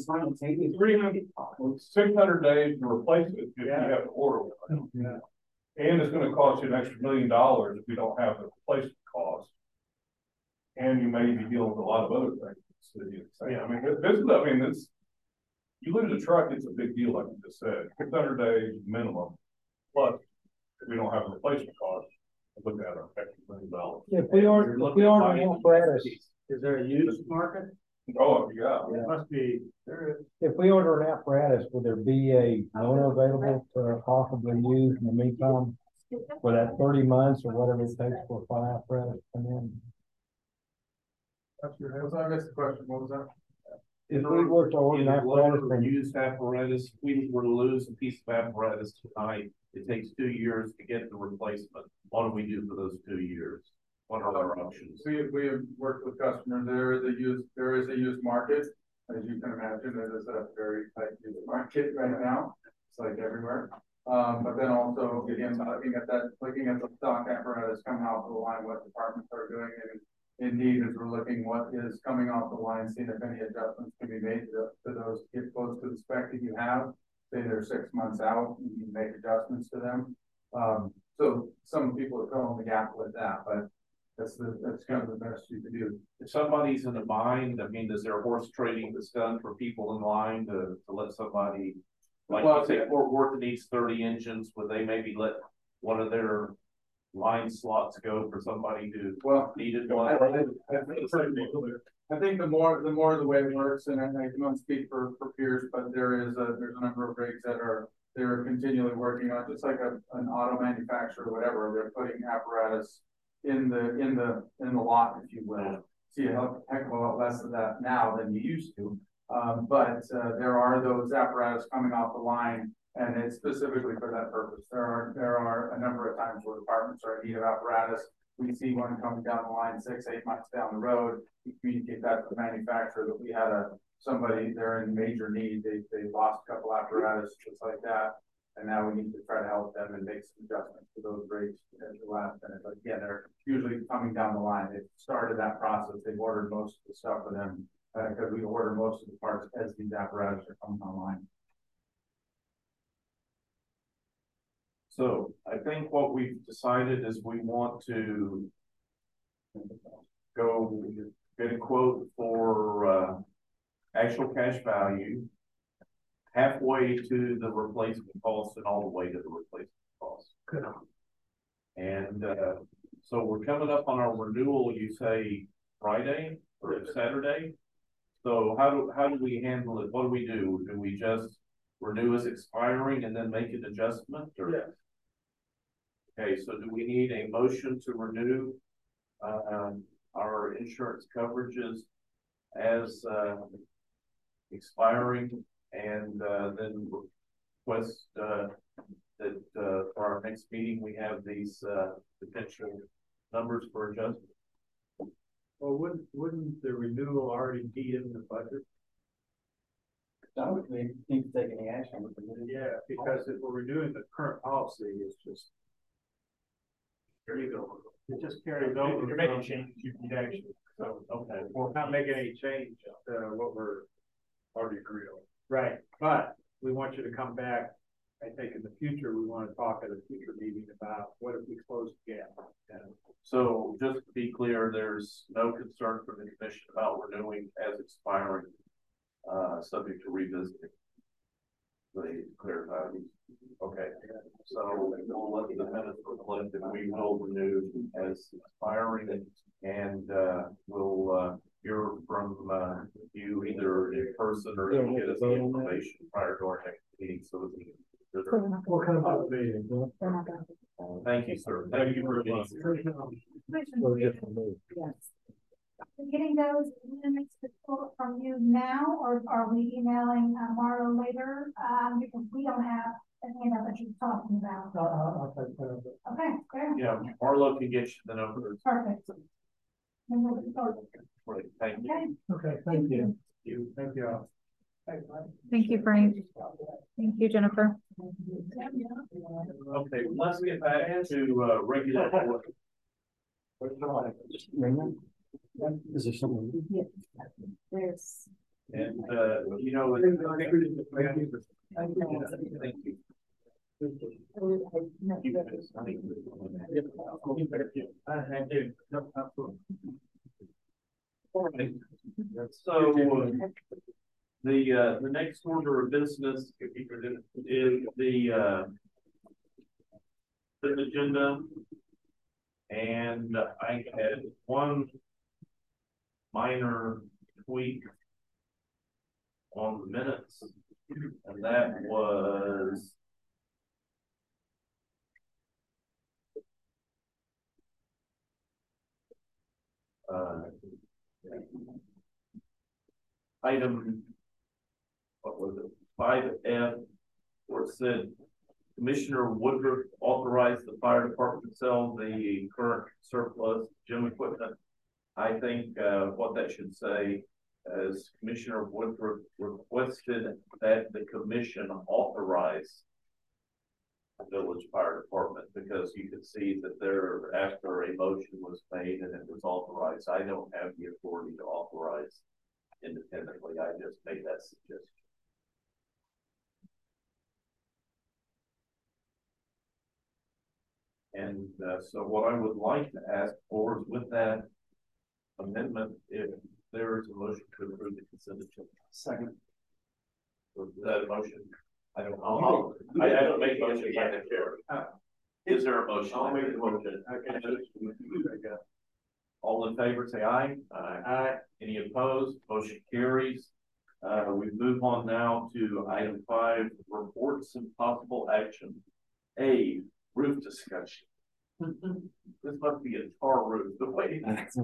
600 days to replace it if you have to order one. Yeah. And it's gonna cost you an extra $1 million if we don't have the replacement cost. And you may be dealing with a lot of other things. Yeah, I mean, this, you lose a truck, it's a big deal, like you just said, 600 days minimum. Plus, if we don't have a replacement cost, look at our extra $1 million. If we order an apparatus, Is there a used market? Oh, yeah. It must be, if we order an apparatus, would there be a loaner available to possibly use in the meantime for that 30 months or whatever it takes for a fire apparatus to come in? That's your, I missed the question, what was that? If we were to order an apparatus or used apparatus, if we were to lose a piece of apparatus tonight, it takes 2 years to get the replacement. What do we do for those 2 years? What are our options? We have worked with customers. There is a used market. As you can imagine, it is a very tight used market right now. It's like everywhere. But then also, again, looking at the stock apparatus coming off the line, what departments are doing, and indeed, as we're looking what is coming off the line, seeing if any adjustments can be made to those, get close to the spec that you have. Say they're 6 months out, you can make adjustments to them. So some people are filling the gap with that, but that's kind of the best you can do. If somebody's in a bind, I mean, is there horse trading that's done for people in line to let somebody, like you say, Fort Worth needs 30 engines, would they maybe let one of their line slots go for somebody who needed one? I think the more the way it works, and I don't speak for peers, but there's a number of rigs that they're continually working on, just like an auto manufacturer or whatever. They're putting apparatus in the lot, if you will. See a heck of a lot less of that now than you used to. But there are those apparatus coming off the line, and it's specifically for that purpose. There are a number of times where departments are in need of apparatus. We see one coming down the line 6-8 months down the road. We communicate that to the manufacturer that we had somebody they're in major need. They lost a couple apparatus just like that, and now we need to try to help them and make some adjustments to those rates at the last minute. But again, they're usually coming down the line. They've started that process. They've ordered most of the stuff for them because we order most of the parts as these apparatus are coming online. So I think what we've decided is we want to go get a quote for actual cash value, halfway to the replacement cost and all the way to the replacement cost. Good. And so we're coming up on our renewal, you say Friday or Saturday? So how do we handle it? What do we do? Do we just renew as expiring and then make an adjustment? Or? Yes. Okay, so do we need a motion to renew our insurance coverages as expiring, and then request that for our next meeting we have these potential numbers for adjustment? Well, wouldn't the renewal already be in the budget? I don't think to take any action with the renewal. Yeah, because if we're renewing the current policy, it's just, there you go. It just carries over. If you're making changes, you can actually, so, okay, we're not making any change to what we're already agreed on. right, but we want you to come back. I think in the future, we want to talk at a future meeting about what if we close the gap. So just to be clear, there's no concern from the commission about renewing as expiring, subject to revisiting the declared values. Okay, so we'll let the minutes reflect that we will renew as expiring, and we'll hear from you either in person or you get us the information prior to our next meeting, so that we can. What kind of meeting? Thank you, sir. Thank you for being here. Yes. Getting those minutes from you now, or are we emailing Marlo later? Because we don't have any of that you're talking about. I'll take care of it. Okay, great. Yeah, Marlo can get you the numbers. Perfect. Then we'll start. Right, thank you. Okay, thank you. Thank you all. Thank you, Frank. Thank you, Jennifer. Okay, let's get back to regular order. Is there someone? There's. And you know, thank you. Thank you. So the next order of business is the agenda, and I had one minor tweak on the minutes, and that was item, what was it, 5F, where it said Commissioner Woodruff authorized the fire department to sell the current surplus gym equipment. I think what that should say is Commissioner Woodruff requested that the commission authorize the village fire department, because you could see that there, after a motion was made and it was authorized, I don't have the authority to authorize independently. I just made that suggestion. And so what I would like to ask for is, with that amendment, if there is a motion to approve the consent agenda. Second. Is that a motion? I don't know. I don't make motions, I don't care. Is there a motion? I'll make the motion. All in favor, say aye. Aye. Any opposed? Motion carries. We move on now to item 5, reports and possible action. A, roof discussion. This must be a tar roof, the way.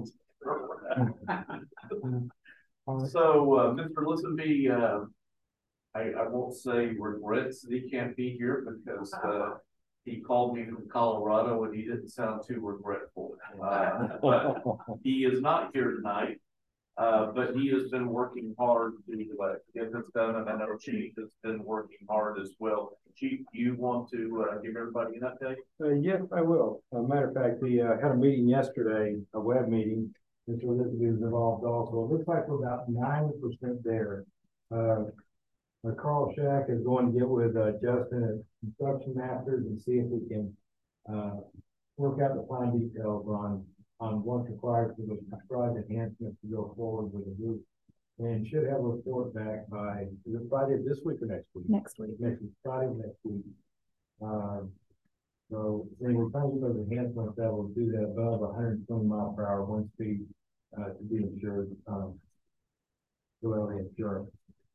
So, Mr. Listenby, I won't say regrets that he can't be here, because he called me from Colorado and he didn't sound too regretful. But he is not here tonight. But he has been working hard to get this done, and I know Chief has been working hard as well. Chief, you want to give everybody an update? Yes, I will. As a matter of fact, we had a meeting yesterday, a web meeting. Mr. Elizabeth is involved also. It looks like we're about 90% there. Carl Shack is going to get with Justin at Construction Masters and see if we can work out the fine details on what's required for the prescribed enhancements to go forward with the roof. And should have a report back by, is it Friday this week or next week? Next week. Next week, Friday next week. So then we're trying to get those enhancements that will do that above 120 mile per hour wind speed to be insured, to the insurance.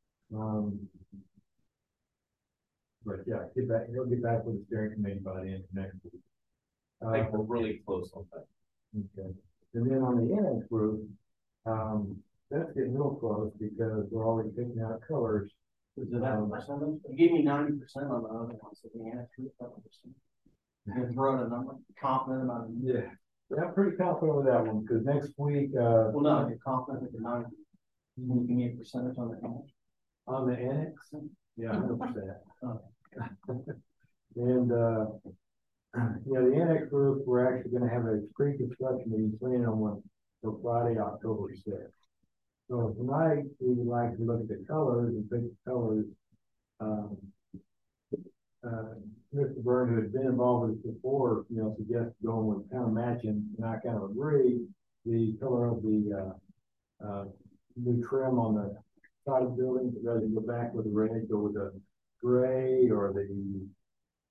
But yeah, he'll get back with the steering committee by the end of next week. I think we're really close on that. Okay. And then on the annex roof, that's getting real close because we're already picking out colors. You gave me 90% on the other ones, so the annex roof, you can throw a number, confident about it. Yeah, I'm pretty confident with that one, because next week, well, no, you're confident with the 90. You can give me a percentage on the annex? On the annex? Yeah, 100%. Oh. And yeah, the annex roof, we're actually going to have a pre-construction meeting planning on one for Friday, October 6th. So tonight we would like to look at the colors and pick the colors. Mr. Byrne, who had been involved with this before, suggested going with kind of matching, and I kind of agree. The color of the new trim on the side of the building, rather than go back with the red, go with the gray or the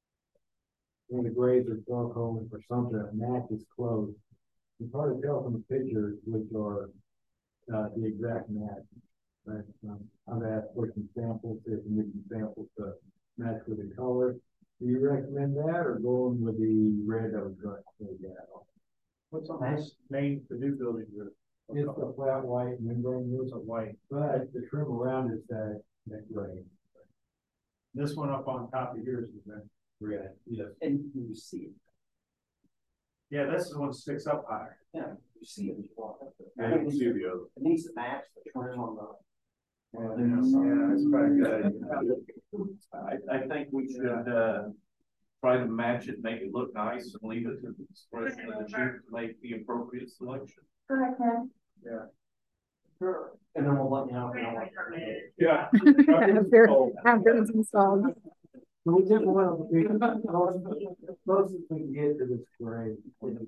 when the grades are dark home or something that matches close. You can hard to tell from the pictures which are the exact match. But, I've asked for some samples, if you need some samples to match with the color. Do you recommend that or going with the red that was going to get? What's on this main, the new building here? It's the flat white membrane, it's a white, but the trim around is that gray. This one up on top of yours is that Red, yes. And you see it. Yeah, this is the one that sticks up higher. Yeah, you see it. As you walk up there. Yeah, you can see the other. It needs to match the trim on the. Yeah, that's probably good. I think we should, try to match it, make it look nice and leave it to the discretion of the chief to make the appropriate selection. Correct, Ken. Yeah. Sure. And then we'll let you know if we don't like it. Yeah. Have things installed. So we just want to be close as we can get to this grade.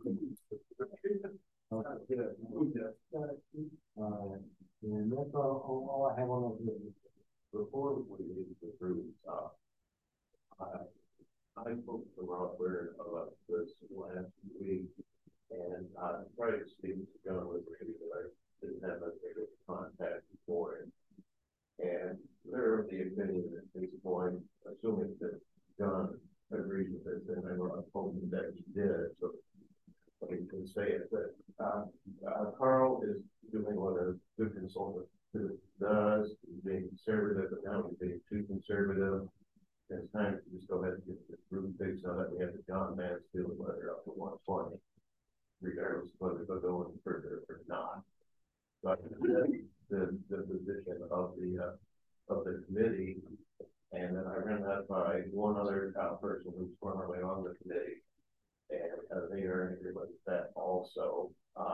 And that's all I have on those. Before we leave the room, I spoke to Rob Ware about this last week, and I tried to speak to John with him, but I didn't have a bigger contact before him. And they're of the opinion at this point, assuming that John agrees with this, and I told him that he did, so I can say it, that Carl is doing what a good consultant does, he's being conservative, but now he's being too conservative. And it's time to just go ahead and get this room fixed so that we have the John Mansfield letter up to 120, regardless of whether they're going further or not. But the position of the committee, and then I ran that by one other person who's formerly on the committee, and they are in agreement with that also.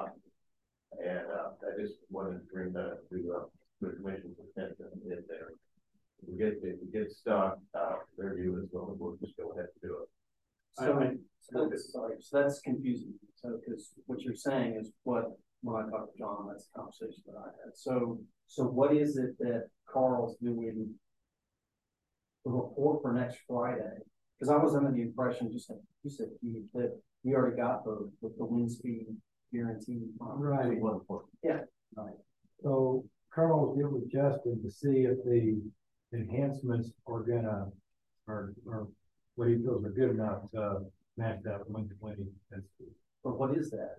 I just wanted to bring that to the commission's attention in there. If we get stuck, their view is, well, we'll just go ahead and do it. So that's confusing. So, because what you're saying is when I talked to John, that's the conversation that I had. So what is it that Carl's doing the report for next Friday? Because I was under the impression, just like you said, that we already got the wind speed guarantee. Right. Yeah. Right. So Carl was able with Justin to see if the enhancements are gonna, or what he feels are good enough to match that 120. But what is that?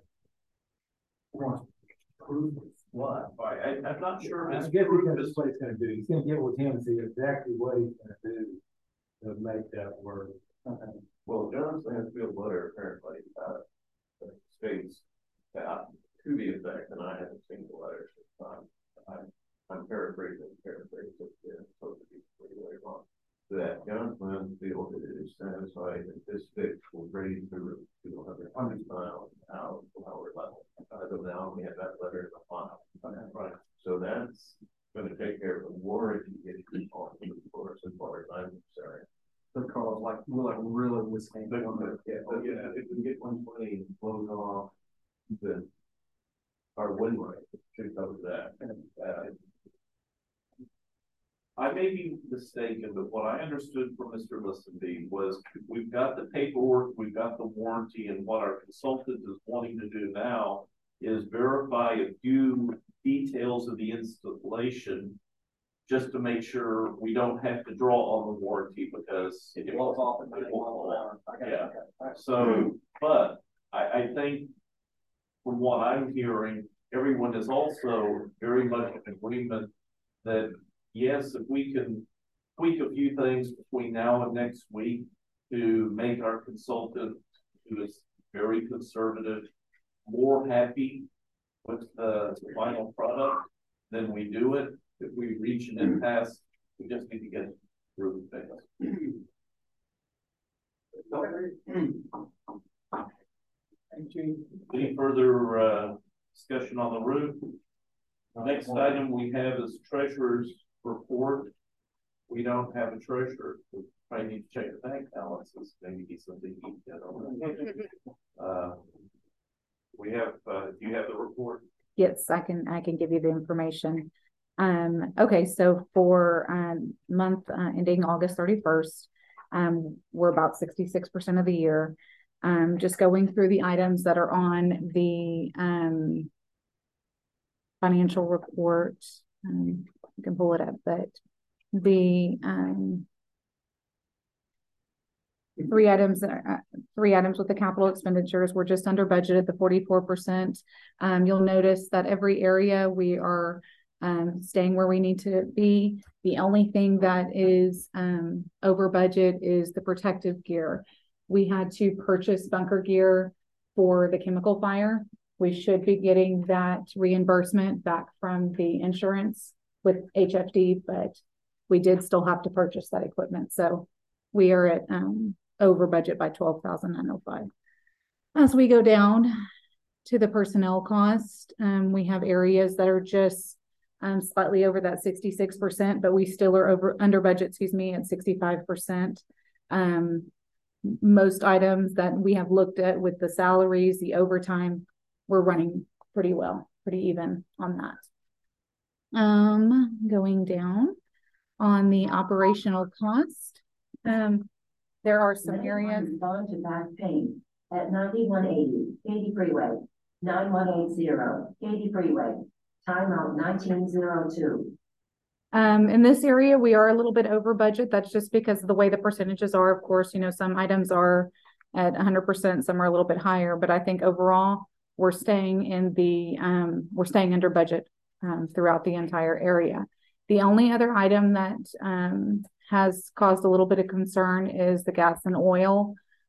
Proof what? I'm not sure. I guess that's what he's gonna do. He's gonna get with him and see exactly what he's gonna do to make that work. Okay. Well, John's Mansfield letter apparently states that to the effect, and I haven't seen the letter, I'm paraphrasing, so it's supposed to be really wrong. That John's Mansfield is satisfied that this fix will raise the roof to 100 miles out of lower level. So now we have that letter in the file. Right. So that's going to take care of the warranty issue on the course as far as I'm concerned. So Carl's like, we're really withstanding. Yeah, if we get 120 blown off, then our win rate should cover that. I may be mistaken, but what I understood from Mr. Listenby was we've got the paperwork, we've got the warranty, and what our consultant is wanting to do now is verify a few details of the installation just to make sure we don't have to draw on the warranty because it blows off and it won't allow. Yeah. So, but I think from what I'm hearing, everyone is also very much in agreement that yes, if we can tweak a few things between now and next week to make our consultant, who is very conservative, more happy with the final product, then we do it. If we reach an impasse, we just need to get through things. Any further discussion on the roof? Next item we have is treasurer's report. We don't have a treasurer. We probably need to check the bank balances. Maybe something he did. We have. Do you have the report? Yes, I can give you the information. Okay, so for month ending August 31st, We're about 66% of the year. Just going through the items that are on the financial report. I can pull it up, but the three items with the capital expenditures, we're just under budget at the 44%. You'll notice that every area we are staying where we need to be. The only thing that is over budget is the protective gear. We had to purchase bunker gear for the chemical fire. We should be getting that reimbursement back from the insurance with HFD, but we did still have to purchase that equipment. So we are at over budget by $12,905. As we go down to the personnel cost, we have areas that are just slightly over that 66%, but we still are under budget, at 65%. Most items that we have looked at with the salaries, the overtime, we're running pretty well, pretty even on that. Going down on the operational cost, there are some areas. Respond to back pain at 9180 Katy Freeway, 9180 Katy Freeway, timeout 1902. In this area, we are a little bit over budget. That's just because of the way the percentages are. Of course, you know, some items are at 100%, some are a little bit higher, but I think overall we're staying in the we're staying under budget throughout the entire area. The only other item that has caused a little bit of concern is the gas and oil.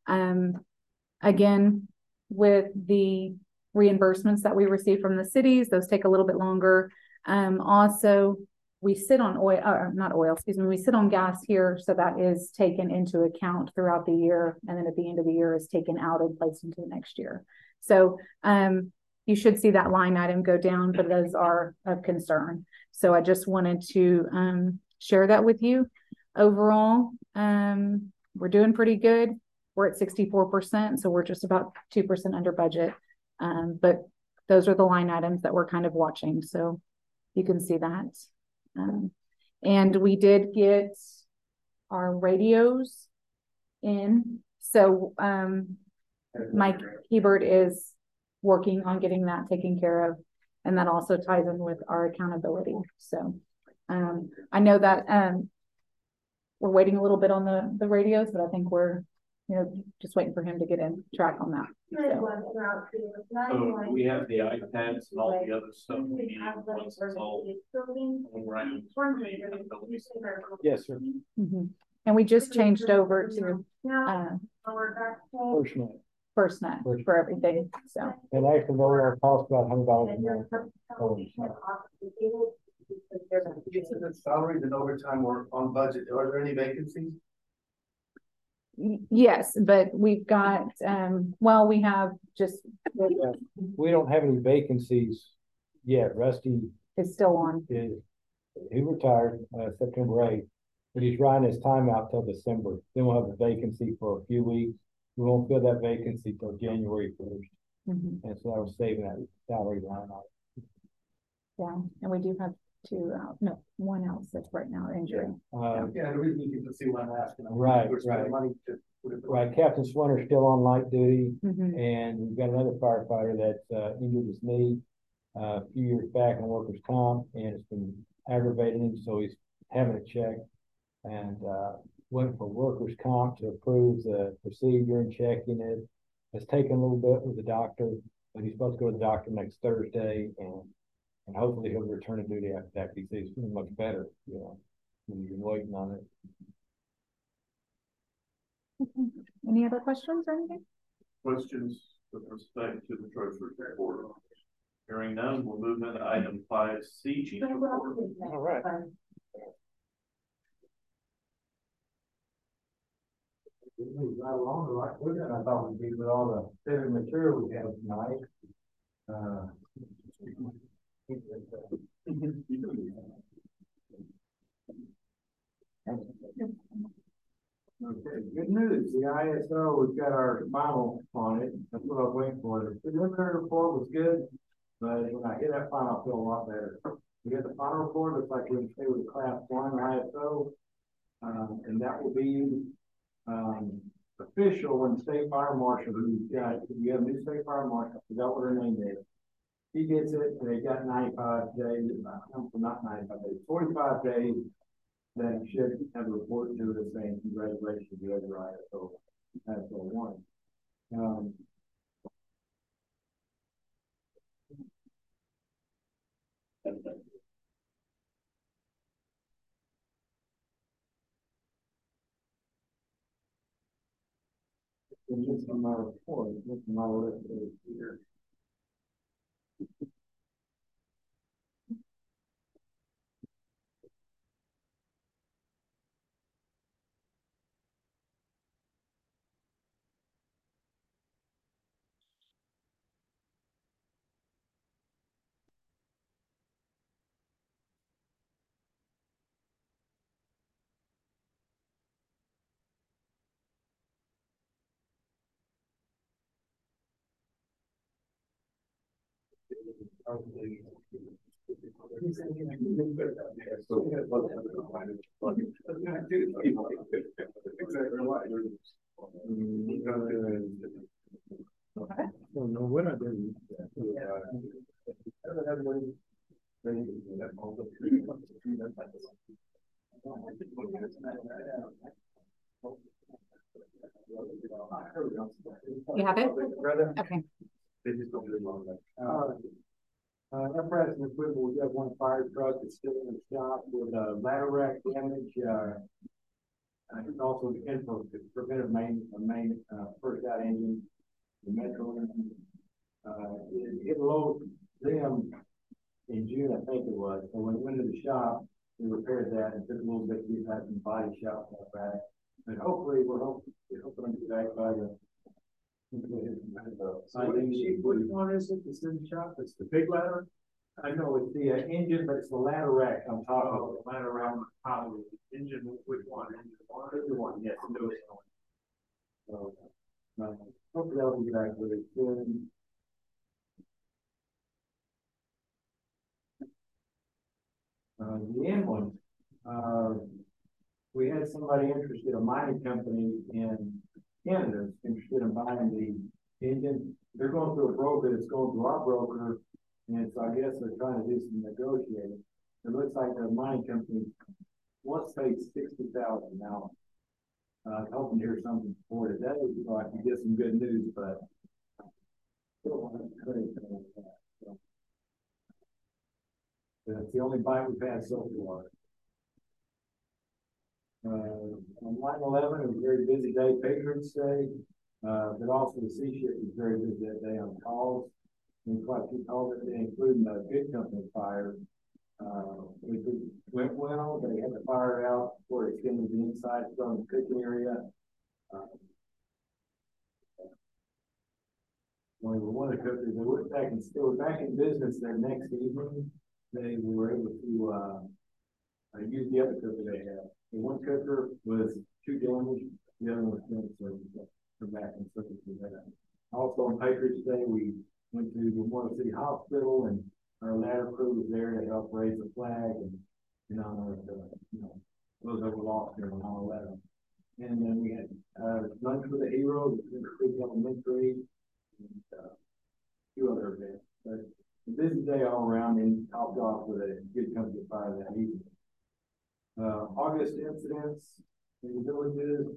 Again, with the reimbursements that we receive from the cities, those take a little bit longer. Also, we sit on we sit on gas here, so that is taken into account throughout the year, and then at the end of the year is taken out and placed into the next year. So you should see that line item go down, but those are of concern. So I just wanted to share that with you. Overall, we're doing pretty good. We're at 64%, so we're just about 2% under budget. But those are the line items that we're kind of watching, so you can see that. And we did get our radios in. So Mike Hebert is working on getting that taken care of, and that also ties in with our accountability. So I know that we're waiting a little bit on the radios, but I think we're just waiting for him to get in track on that. So we have the iPads and all the other stuff we need once it's all around. Yes, sir. Mm-hmm. And we just changed over to FirstNet for everything. So and actually lower our cost about $100 more. You said that salaries and overtime were on budget. Are there any vacancies? Yes, but we've got well, we have just we don't have any vacancies yet. Rusty is still on. He retired September 8th, but he's riding his time out till December. Then we'll have a vacancy for a few weeks. We won't fill that vacancy till January 1st. Mm-hmm. And so I was saving that salary line out. Yeah, and we do have one else that's right now injured. Yeah, the reason you can see why I'm asking. Right. Captain Swinner's still on light duty, mm-hmm. and we've got another firefighter that's injured his knee a few years back on workers' comp, and it's been aggravating him, so he's having it checked. And went for workers' comp to approve the procedure and checking it. It's taken a little bit with the doctor, but he's supposed to go to the doctor next Thursday, and hopefully he'll return to duty after that because he's feeling much better, when you've been waiting on it. Okay. Any other questions or anything? Questions with respect to the treasurer's report? Hearing none, we'll move into item 5C, chief's report. All right. Right along the right quicker than I thought we'd be with all the heavy material we have tonight. Okay, good news. The ISO, we've got our final on it. That's what I was waiting for. The preliminary report was good, but when I hit that final, I feel a lot better. We got the final report. Looks like we're going to stay with class 1 ISO, and that will be official when state fire marshal, we have a new state fire marshal, I forgot what her name is. He gets it, and they got 95 days, not 95 days, 45 days, that he should have a report to us saying congratulations, you have the right, so that's all one. And this is my report, this is my list here. You have it? Okay. Our president equipment, we got one fire truck that's still in the shop with ladder rack damage. It's also the preventive main first out engine, the Metro engine. It loaded them in June, I think it was. So when we went to the shop, we repaired that and took a little bit to get that from body shop back. But hopefully, we're hoping to get back by the. Which one is it that's in the shop? It's the big ladder? I know it's the engine, but it's the ladder rack on top of the ladder rack on top of the engine. Which one? Engine one, yes. So, hopefully I'll be back with it soon. The ambulance, we had somebody interested, a mining company in Canada, interested in buying the engine. They're going through a broker that's going through our broker, and so I guess they're trying to do some negotiating. It looks like the mining company wants to pay $60,000 now. Hoping to hear something before today, so I can get some good news, but that's the only bite we've had so far. On 9/11, it was a very busy day, Patriots Day, but also the sea ship was very busy that day on calls. And quite a few calls that day, including the good company fire. It went well, but they had the fire out before it extended the inside from the cooking area. One of the cookers, they were back in business their next evening. They were able to use the other cooker they had. The one cooker was too damaged, the other one was finished, so we're back in circuit with that. Also on Patriots Day, we went to the Memorial City Hospital, and our ladder crew was there to help raise the flag and those that were lost during 9/11. And then we had lunch with the heroes, Creek Elementary, and a few other events. But a busy day all around, and topped off with a good company fire that evening. August incidents in the villages,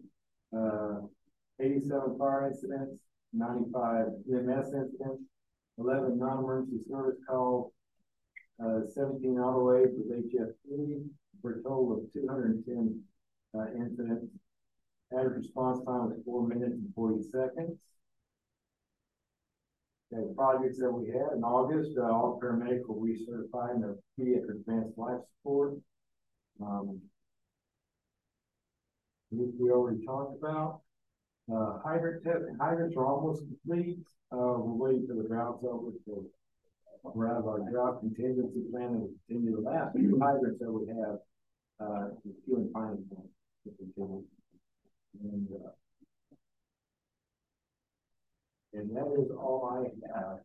87 fire incidents, 95 EMS incidents, 11 non-emergency service calls, 17 auto aids with HF3 for a total of 210 incidents. Average response time was 4 minutes and 40 seconds. Okay, projects that we had in August, all paramedics were recertified in the pediatric advanced life support. Which we already talked about. Hydrants are almost complete. We're waiting for the droughts over to we're out of our drought contingency plan and continue the last few hydrants that we have, few and finding points to continue. And that is all I have.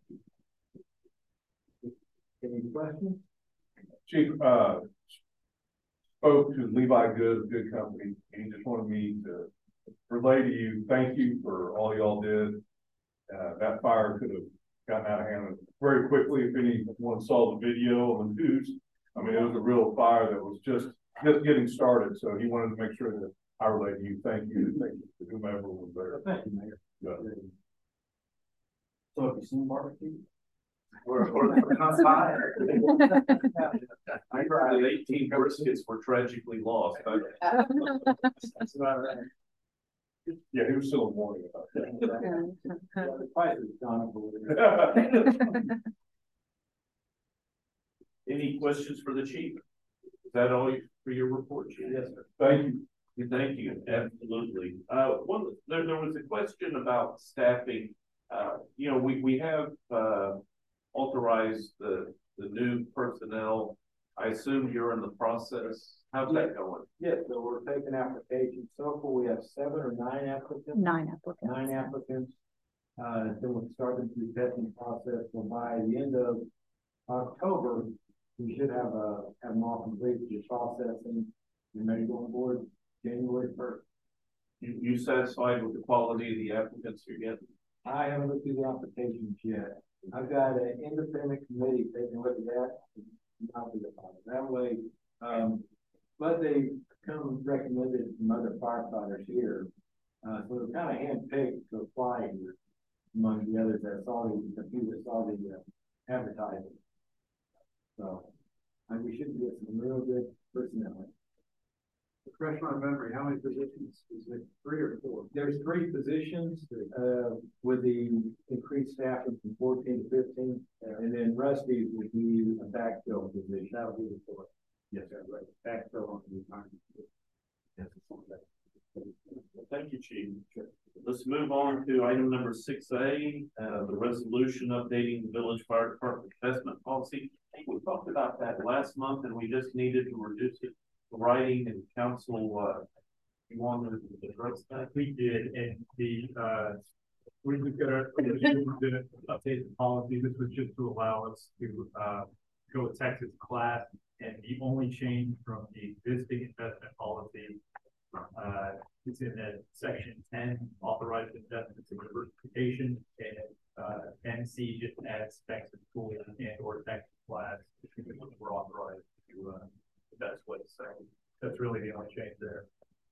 Any questions? Chief, spoke to Levi Good, good company, and he just wanted me to relay to you, thank you for all y'all did. That fire could have gotten out of hand very quickly if anyone saw the video on the news. I mean, it was a real fire that was just getting started. So he wanted to make sure that I relay to you, thank you to whomever was there. Thank you, Mayor. Yeah. So have you seen barbecue? We're not tired. I heard that 18 briskets were tragically lost. That's about right. Yeah, he was still warning about that. Yeah, the price has gone up a little. Any questions for the chief? Is that all for your report, Chief? Yes, sir. Thank you. Thank you, absolutely. There was a question about staffing. You know, we have authorized the new personnel. I assume you're in the process. How's that going? Yeah, so we're taking applications. So far, we have 7 or 9 applicants. 9 applicants. 9 applicants. Then we'll start the vetting process. So by the end of October, we should have them all completed the processing. And ready to go on board January 1st. You satisfied with the quality of the applicants you're getting? I haven't looked through the applications yet. I've got an independent committee taking a look at that. That way, but they come recommended from other firefighters here. So they're kind of handpicked to apply here among the others that saw the few that saw the advertising. So we should get some real good personnel. Refresh my memory, how many positions? Is it 3 or 4? There's 3 positions, with the increased staffing from 14 to 15, and then Rusty would be a backfill position. That would be the 4th. Yes, sir, right. Backfill on the retirement. Yes. Thank you, Chief. Let's move on to item number 6A, the resolution updating the village fire department investment policy. I think we talked about that last month, and we just needed to reduce it to writing, and council, you wanted to address that? We did, and we've got our update the policy. This was just to allow us to go with Texas class, and the only change from the existing investment policy is in that section 10, authorized investments in diversification, and NC just adds Texas school and or Texas class, which we're authorized to that's what it's saying. That's really the only change there.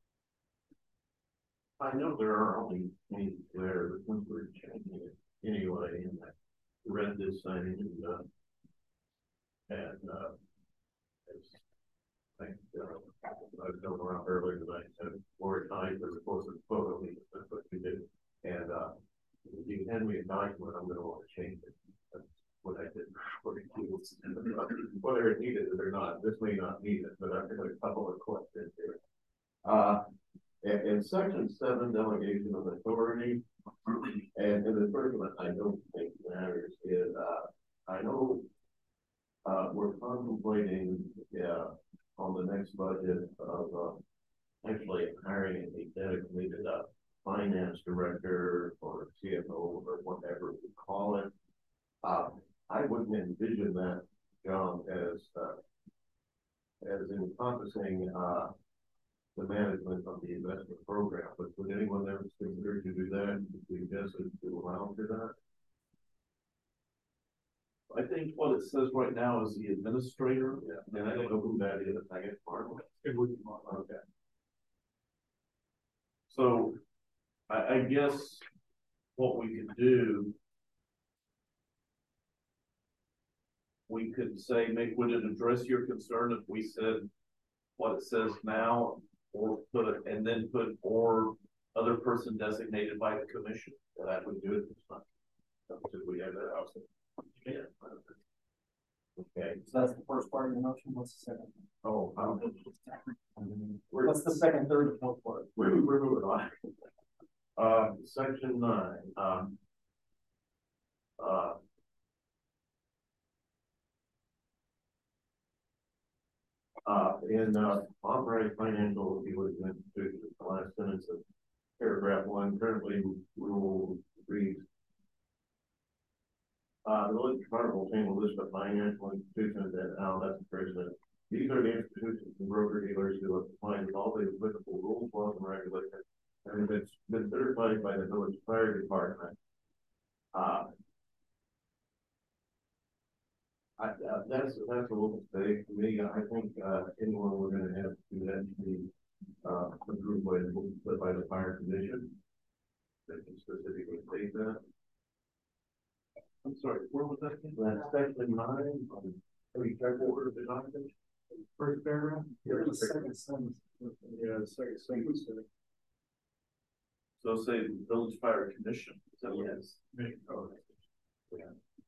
I know there are only things there, but since we're changing it anyway, and I read this thing and I think I was going around earlier tonight, said for a night as opposed to photo me, that's what you did. And if you hand me a document, I'm gonna want to change it. That's what I did for the kids. Whether it needed it or not, this may not need it, but I've got a couple of questions here. In section 7, delegation of authority, and in the first one, I don't think matters is, I know we're contemplating, on the next budget of actually hiring a dedicated finance director or CFO or whatever we call it. I wouldn't envision that job as encompassing the management of the investment program, but would anyone ever consider to do that? Would to allow for that? I think what it says right now is the administrator. Yeah, and I don't know who that is. I guess Mark. It would be Mark. Okay. So I guess what we could do, we could say, would it address your concern if we said what it says now, or put it, and then put or other person designated by the commission? That would do it. Because we have that house. Yeah. Okay, so that's the first part of the motion. What's the second? Oh, what's the second, third, and fourth part? We're moving on. Section 9. In authorized financial dealings institutions, the last sentence of paragraph 1 currently rule reads. The village department will obtain a list of financial institutions and that's the president. These are the institutions and broker dealers who have complied with all the applicable rules, laws, and regulations and it's been certified by the village fire department. That's a little vague to me. I think, anyone we're gonna have to do that to be, approved by the fire commission. They can specifically state that. I'm sorry, where was that? That's section 9, have you checked order of the document? First paragraph? Yeah, the second sentence. Yeah, the second sentence. So say the village fire commission. So yes. Okay. Yeah.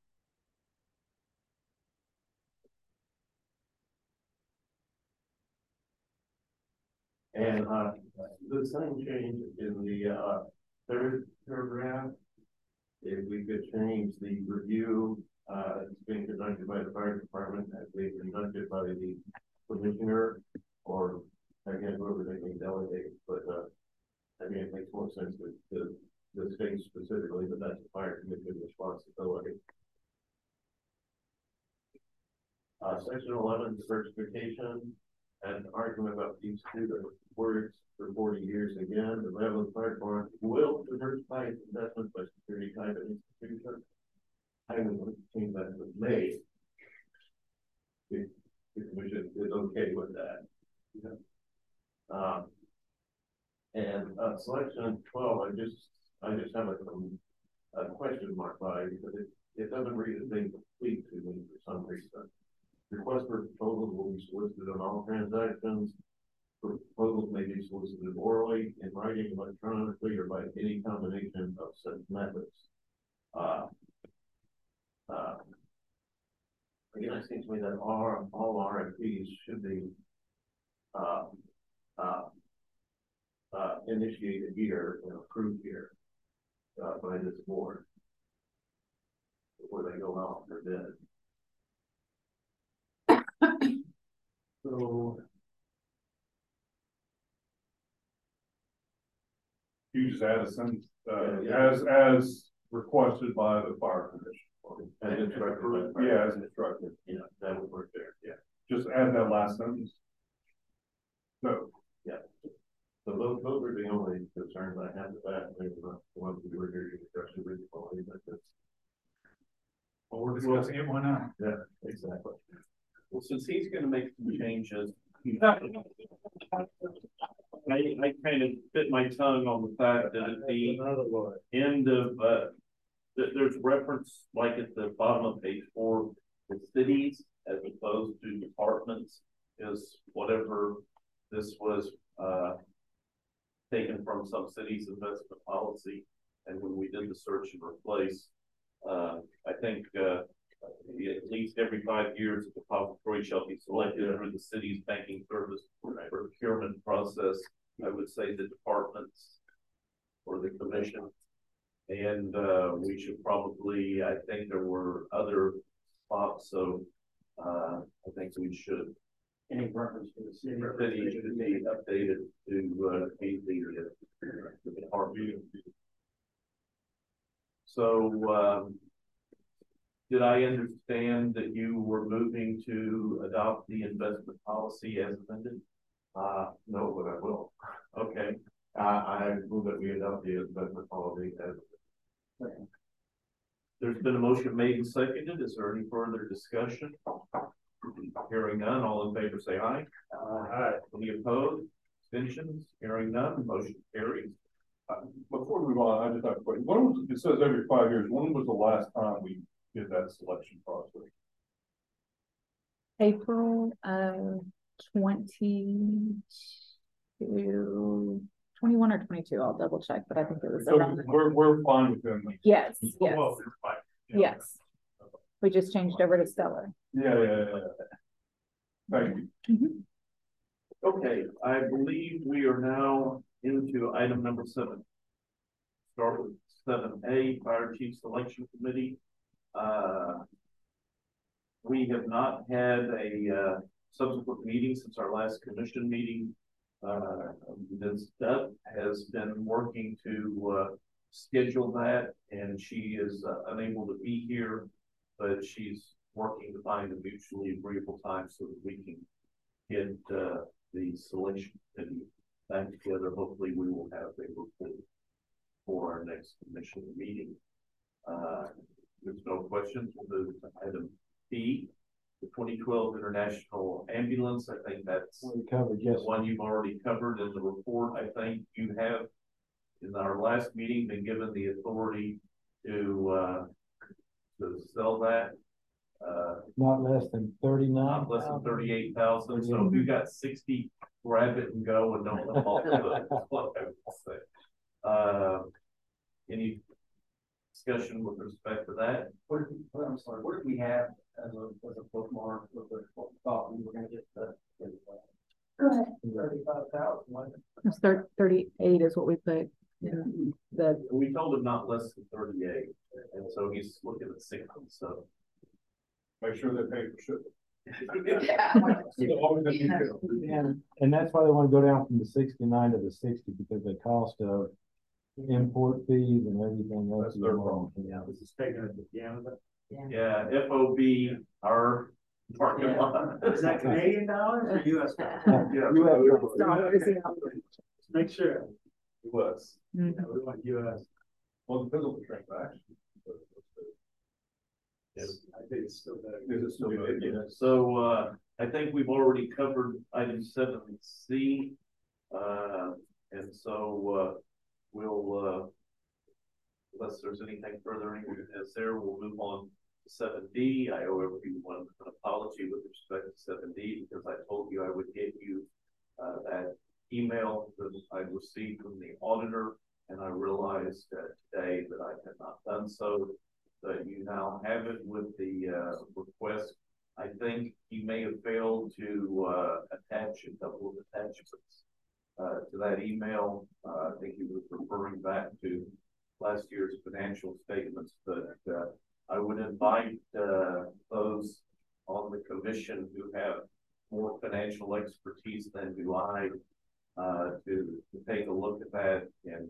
And the same change in the third paragraph, if we could change the review, it's being conducted by the fire department as being conducted by the commissioner, or again, whoever they may delegate, but I mean, it makes more sense to state specifically that that's the fire commission responsibility. Section 11, diversification, and argument about these two words for 40 years again. The Redlands Fire Department will diversify its investments by security type and institution. I would think that was made. The commission is okay with that. Yeah. And selection 12, I just have a question mark by because it doesn't read as being complete to me for some reason. Request for proposals will be solicited on all transactions. Proposals may be solicited orally, in writing, electronically, or by any combination of such methods. Again, it seems to me that all RFPs should be initiated here and approved here by this board before they go out for bid. So you just add a sentence, as requested by the fire commission. As instructed. Yeah, as instructed. Yeah, that would work there. Yeah. Just add that last sentence. So. Yeah. So those are the only concerns I have with that. Maybe not the ones we were here to discuss originally, but that's. Well, we're discussing it, why not? Yeah, exactly. Well, since he's going to make some changes, I kind of bit my tongue on the fact that at the end of, there's reference like at the bottom of page 4, the cities as opposed to departments is whatever this was taken from some cities' investment policy. And when we did the search and replace, I think at least every 5 years, the depository shall be selected under the city's banking service procurement process. I would say the departments or the commission. And we should probably, I think there were other spots, so I think we should. Any reference to the city? The city should be updated to be the department. So, did I understand that you were moving to adopt the investment policy as amended? No, but I will. Okay. I move that we adopt the investment policy as. There's been a motion made and seconded. Is there any further discussion? Hearing none, all in favor say aye. Aye. Any opposed? Abstentions? Hearing none, motion carries. Before we move on, I just have a question. When was, it says every 5 years, when was the last time we did that selection process? April of 21 or 22. I'll double check, but I think it was So around. we're fine with them. Yes, yes. Well, Yes. We just changed over to Stellar. Yeah. Thank you. Okay, I believe we are now into item number 7. Start with 7A, Fire Chief Selection Committee. We have not had a subsequent meeting since our last commission meeting. Ms. Dutt has been working to schedule that, and she is unable to be here, but she's working to find a mutually agreeable time so that we can get the selection committee back together. Hopefully we will have a report for our next commission meeting. There's no questions. We'll move to item B, the 2012 International Ambulance. I think that's covered, yes. the one you've already covered in the report. I think you have, in our last meeting, been given the authority to sell that. Not less than 39. Not less than 38,000. So if you got 60, grab it and go and don't let them off the hook. That's what I would say. Any discussion with respect to that? I'm sorry, what did we have as a bookmark with what we thought we were gonna get the Go ahead. 35,000? It's 38 is what we put in the. We told him not less than 38, and so he's looking at 60. So Make sure they pay for shipping. And that's why they want to go down from the 69 to the 60, because the cost of import fees and everything else. That's their problem. Yeah. This is taken at the end of it. yeah, FOB, our parking lot. Is that Canadian dollars or US Yeah, Make sure. it was. Mhm. Yeah, we want US. Well, the physical transaction. Yes. I think it's still better. Is it still good? Yeah. So I think we've already covered item 7C, and so we'll unless there's anything further there, we'll move on to 7D. I owe everyone an apology with respect to 7D because I told you I would get you that email that I received from the auditor, and I realized today that I had not done so. But you now have it with the request. I think you may have failed to attach a couple of attachments to that email. I think he was referring back to last year's financial statements, but I would invite those on the commission who have more financial expertise than do I to take a look at that and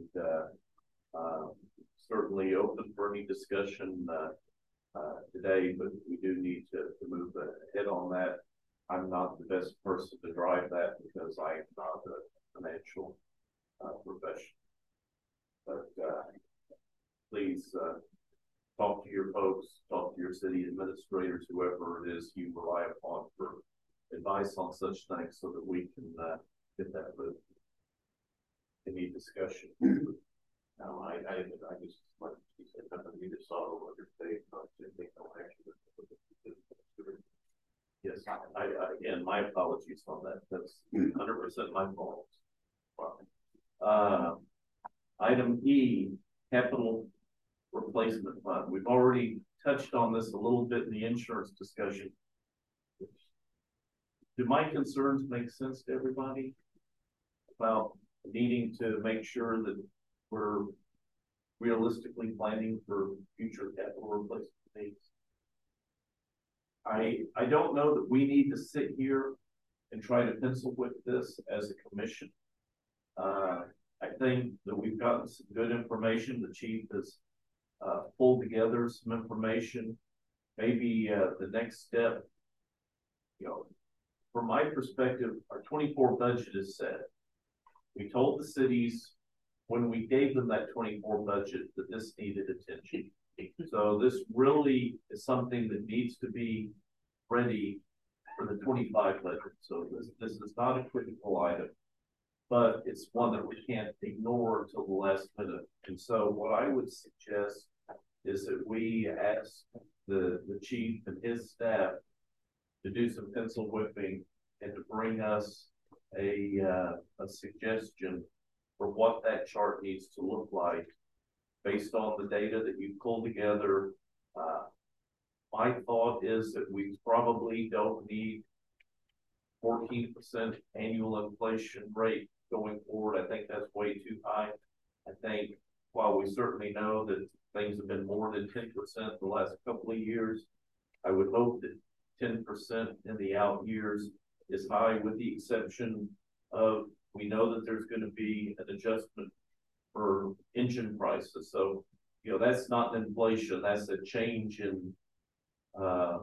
certainly open for any discussion today, but we do need to move ahead on that. I'm not the best person to drive that because I am not a financial professional. But please talk to your folks, talk to your city administrators, whoever it is you rely upon for advice on such things so that we can get that moved. Any discussion? No, I just, like you said, I need to solve what you're saying, but I think no action. Yes, I again, my apologies on that. That's 100% my fault. Item E, capital replacement fund. We've already touched on this a little bit in the insurance discussion. Do my concerns make sense to everybody about needing to make sure that we're realistically planning for future capital replacement needs? I don't know that we need to sit here and try to pencil whip this as a commission. I think that we've gotten some good information. The chief has pulled together some information. Maybe the next step, you know, from my perspective, our 24 budget is set. We told the cities when we gave them that 24 budget that this needed attention. So this really is something that needs to be ready for the 25 budget. So this is not a critical item, but it's one that we can't ignore until the last minute. And so what I would suggest is that we ask the chief and his staff to do some pencil whipping and to bring us a suggestion for what that chart needs to look like based on the data that you pulled together. My thought is that we probably don't need 14% annual inflation rate going forward. I think that's way too high. I think while we certainly know that things have been more than 10% the last couple of years, I would hope that 10% in the out years is high, with the exception of, we know that there's going to be an adjustment for engine prices. So, you know, that's not inflation, that's a change in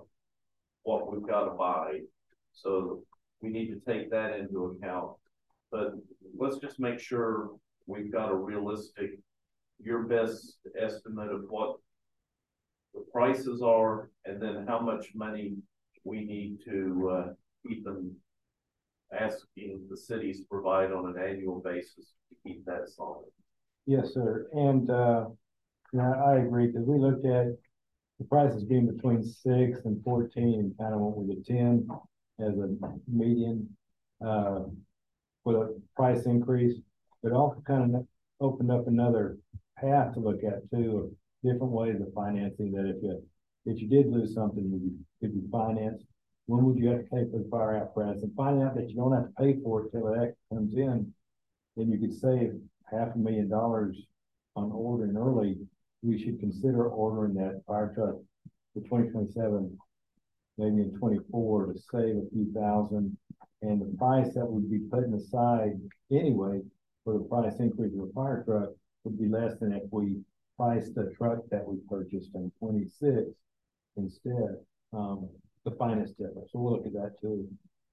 what we've got to buy. So we need to take that into account. but let's just make sure we've got a realistic, your best estimate of what the prices are, and then how much money we need to keep them asking the cities to provide on an annual basis to keep that solid. Yes, sir. And yeah, I agree, because we looked at the prices being between 6 and 14 and kind of went with a 10 as a median for the price increase, but also kind of opened up another path to look at too, of different ways of financing that if you did lose something, you could be financed. When would you have to pay for the fire apparatus, and find out that you don't have to pay for it till it actually comes in, then you could save $500,000 on ordering early. We should consider ordering that fire truck for 2027, maybe in 24, to save a few thousand, and the price that would be putting aside anyway for the price increase of a fire truck would be less than if we priced the truck that we purchased in 26 instead. The finance difference. So we'll look at that too.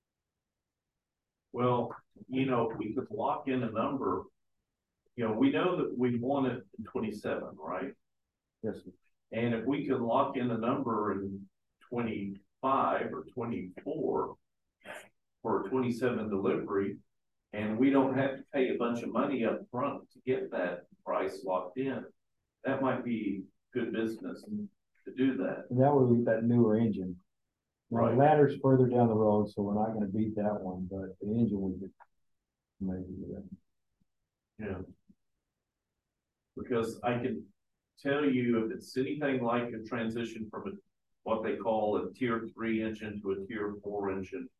Well, you know, if we could lock in a number, you know, we know that we want it in 27, right? Yes, sir. And if we can lock in a number in 25 or 24 for a 27 delivery, and we don't have to pay a bunch of money up front to get that price locked in, that might be good business to do that. And that would be that newer engine. Now, Right. the ladder's further down the road, so we're not going to beat that one, but the engine we could maybe do that. Yeah. Because I can tell you, if it's anything like a transition from what they call a tier 3 engine to a tier 4 engine,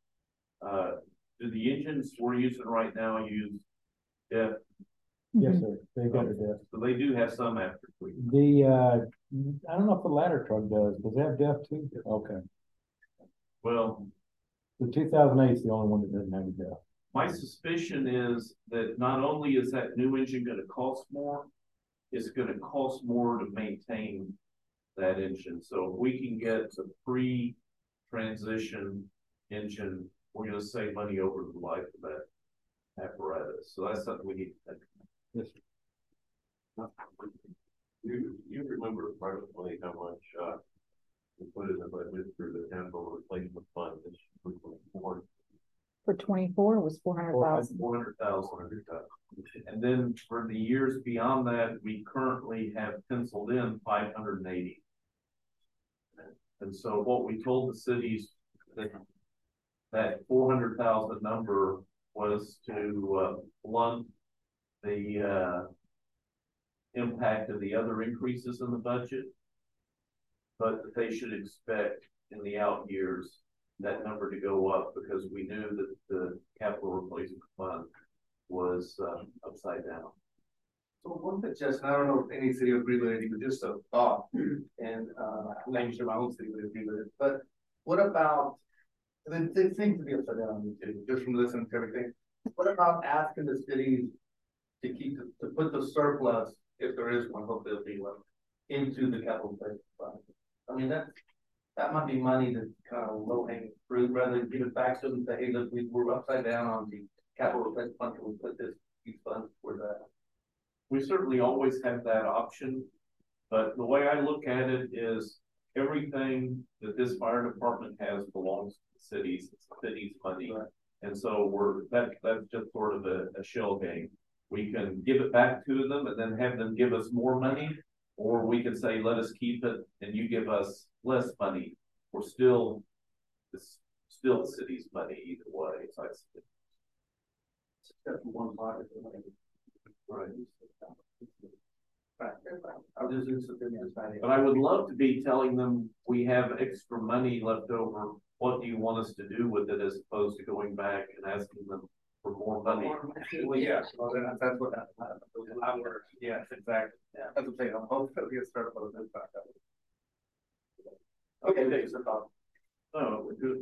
do the engines we're using right now use DEF? Yes, sir. They got the DEF. So they do have some after tweak. The I don't know if the ladder truck does. Does it have DEF too? Okay. Well, the 2008 is the only one that doesn't have a DEF. My suspicion is that not only is that new engine going to cost more, it's going to cost more to maintain that engine. So if we can get a pre-transition engine, we're going to save money over the life of that apparatus. So that's something we need to think about. Yes. You remember approximately how much we put in the budget through the capital replacement fund this year? For 24, it was 400,000. 400,000. And then for the years beyond that, we currently have penciled in 580. And so what we told the cities that 400,000 number was to blunt the impact of the other increases in the budget, but that they should expect in the out years that number to go up, because we knew that the capital replacement fund was upside down. So one suggestion, I don't know if any city would agree with it, but just a thought, and I'm not sure my own city would agree with it, but what about, and it seems to be upside down on me too, just from listening to everything. What about asking the cities to put the surplus, if there is one, hopefully there'll be one, into the capital replacement fund? I mean, that might be money that's kind of low hanging fruit, rather than give it back to them and say, hey, look, we're upside down on the capital replacement fund, can we put these funds for that? We certainly always have that option, but the way I look at it is everything that this fire department has belongs to the cities. It's the city's money. Right. And so that's just sort of a shell game. We can give it back to them and then have them give us more money, or we can say, let us keep it and you give us less money. We're still the city's money either way. So it's one pocket. Right. But I would love to be telling them we have extra money left over. What do you want us to do with it, as opposed to going back and asking them for more money? Well, yeah, well, then that's what that works. Yes, exactly. Yeah, that's what I'm saying. I'm hoping to get started on this back up. Okay, thanks for talking. Oh, good.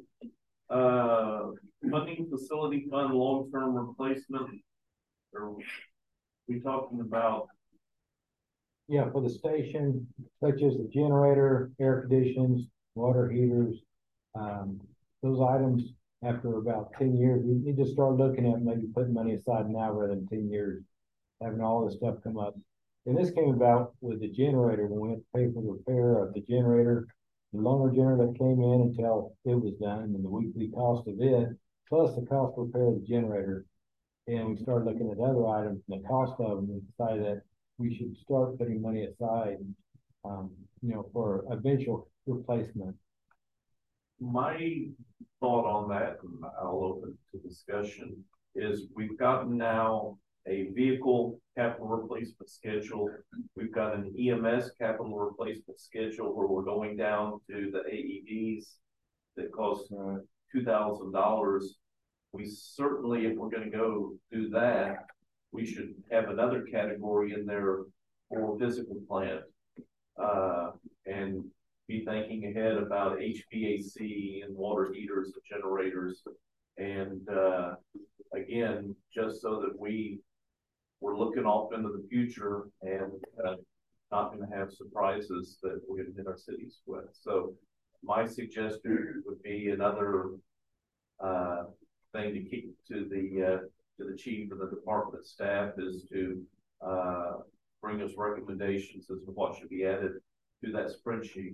Funding facility fund long-term replacement. Are we talking about? Yeah, for the station, such as the generator, air conditions, water heaters, those items after about 10 years, you just start looking at maybe putting money aside now rather than 10 years, having all this stuff come up. And this came about with the generator, when we had to pay for the repair of the generator, the loaner generator that came in until it was done, and the weekly cost of it, plus the cost of repair of the generator. And we started looking at other items and the cost of them, and decided that we should start putting money aside, for eventual replacement. My thought on that, and I'll open to discussion, is we've gotten now a vehicle capital replacement schedule. We've got an EMS capital replacement schedule where we're going down to the AEDs that cost $2,000. We certainly, if we're going to go do that, we should have another category in there for physical plant, and be thinking ahead about HVAC and water heaters and generators. And again, just so that we're looking off into the future and not going to have surprises that we're going to hit our cities with. So my suggestion would be another thing to keep to the chief and the department staff is to bring us recommendations as to what should be added to that spreadsheet.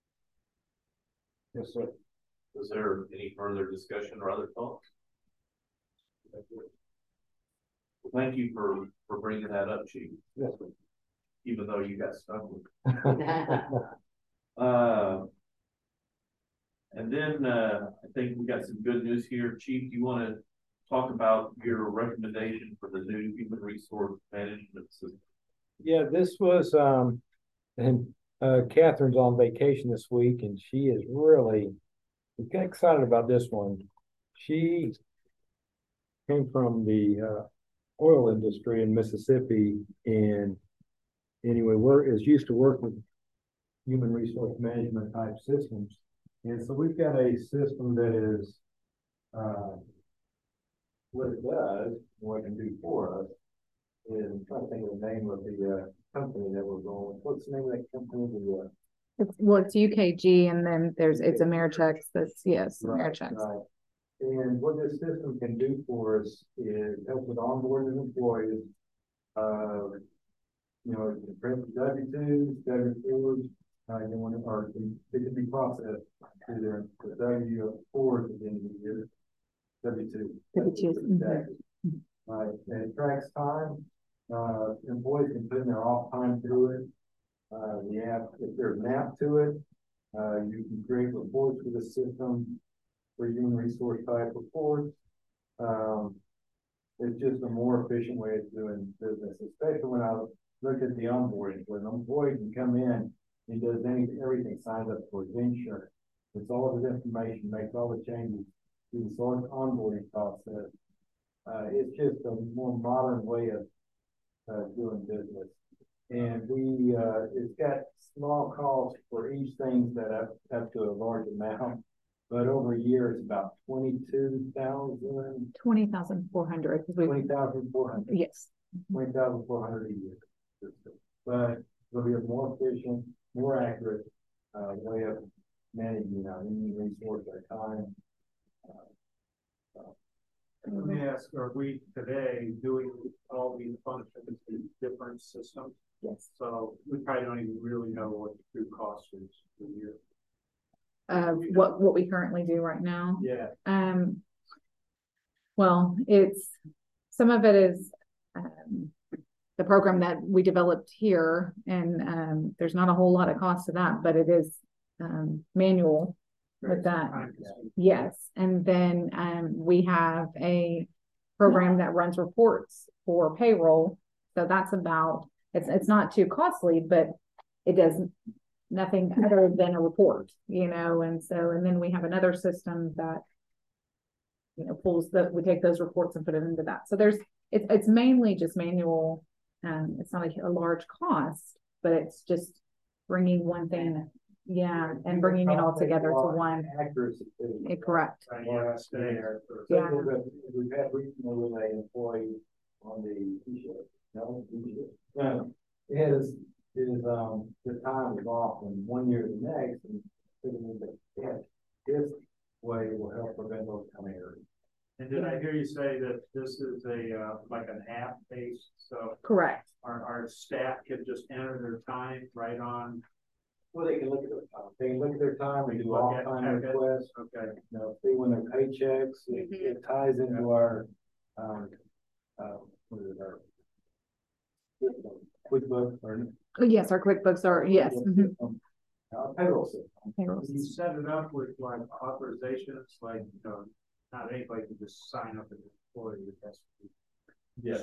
Yes, sir. Is there any further discussion or other thoughts? Well, thank you for bringing that up, Chief. Yes, sir. Even though you got stuck with and then I think we got some good news here. Chief, do you want to talk about your recommendation for the new human resource management system? Yeah, this was, and Catherine's on vacation this week, and she is really excited about this one. She came from the oil industry in Mississippi, and anyway, is used to work with human resource management type systems. And so we've got a system that is, what it does, what it can do for us, is I'm trying to think of the name of the company that we're going with. What's the name of that company? It's UKG, and then it's Americhex. That's Americhex. Right. And what this system can do for us is help with onboarding employees. It can print W-2s, W-4s, they can be processed through the W-4s at the end of the year. W-2. W-2s. Right, and it tracks time. Employees can put in their off time through it. If there's an app to it, you can create reports with the system for human resource type reports. It's just a more efficient way of doing business, especially when I look at the onboarding, where an employee can come in, he does everything, signs up for his insurance, puts all of his information, makes all the changes to the sort of onboarding process. It's just a more modern way of doing business. And it's got small costs for each thing that up to a large amount, but over a year it's about 22,000. 20,400. 20,400. Yes. 20,400 a year. But it'll be a more efficient, more accurate way of managing our human resource, our time. Let me ask, are we today doing all these functions in different systems? Yes. So we probably don't even really know what the true cost is per year. What we currently do right now? Yeah. Well, some of it is the program that we developed here, and there's not a whole lot of cost to that, but it is manual with that. Yes. And then we have a program that runs reports for payroll. So that's it's not too costly, but it does nothing other than a report, and then we have another system that, we take those reports and put it into that. So it's mainly just manual. It's not a large cost, but it's just bringing one thing. Yeah, and bringing it all together to one. Accuracy. Correct. Yeah. We've had recently with an employee on the t-shirt. No, his the time was off from one year to the next, and this way way will help prevent those kind of areas. And did I hear you say that this is a, like an app based, so Correct. our staff can just enter their time right on? Well, they can look at their time. They can look at their time, they do all time check it. requests. Okay. You know, see when their paychecks, it ties into our, what is it, our QuickBooks or. Yes, our QuickBooks are, yes. Payroll system. Payroll You set it up with like authorizations, like, you know, not anybody can just sign up as an employee. That's Yes.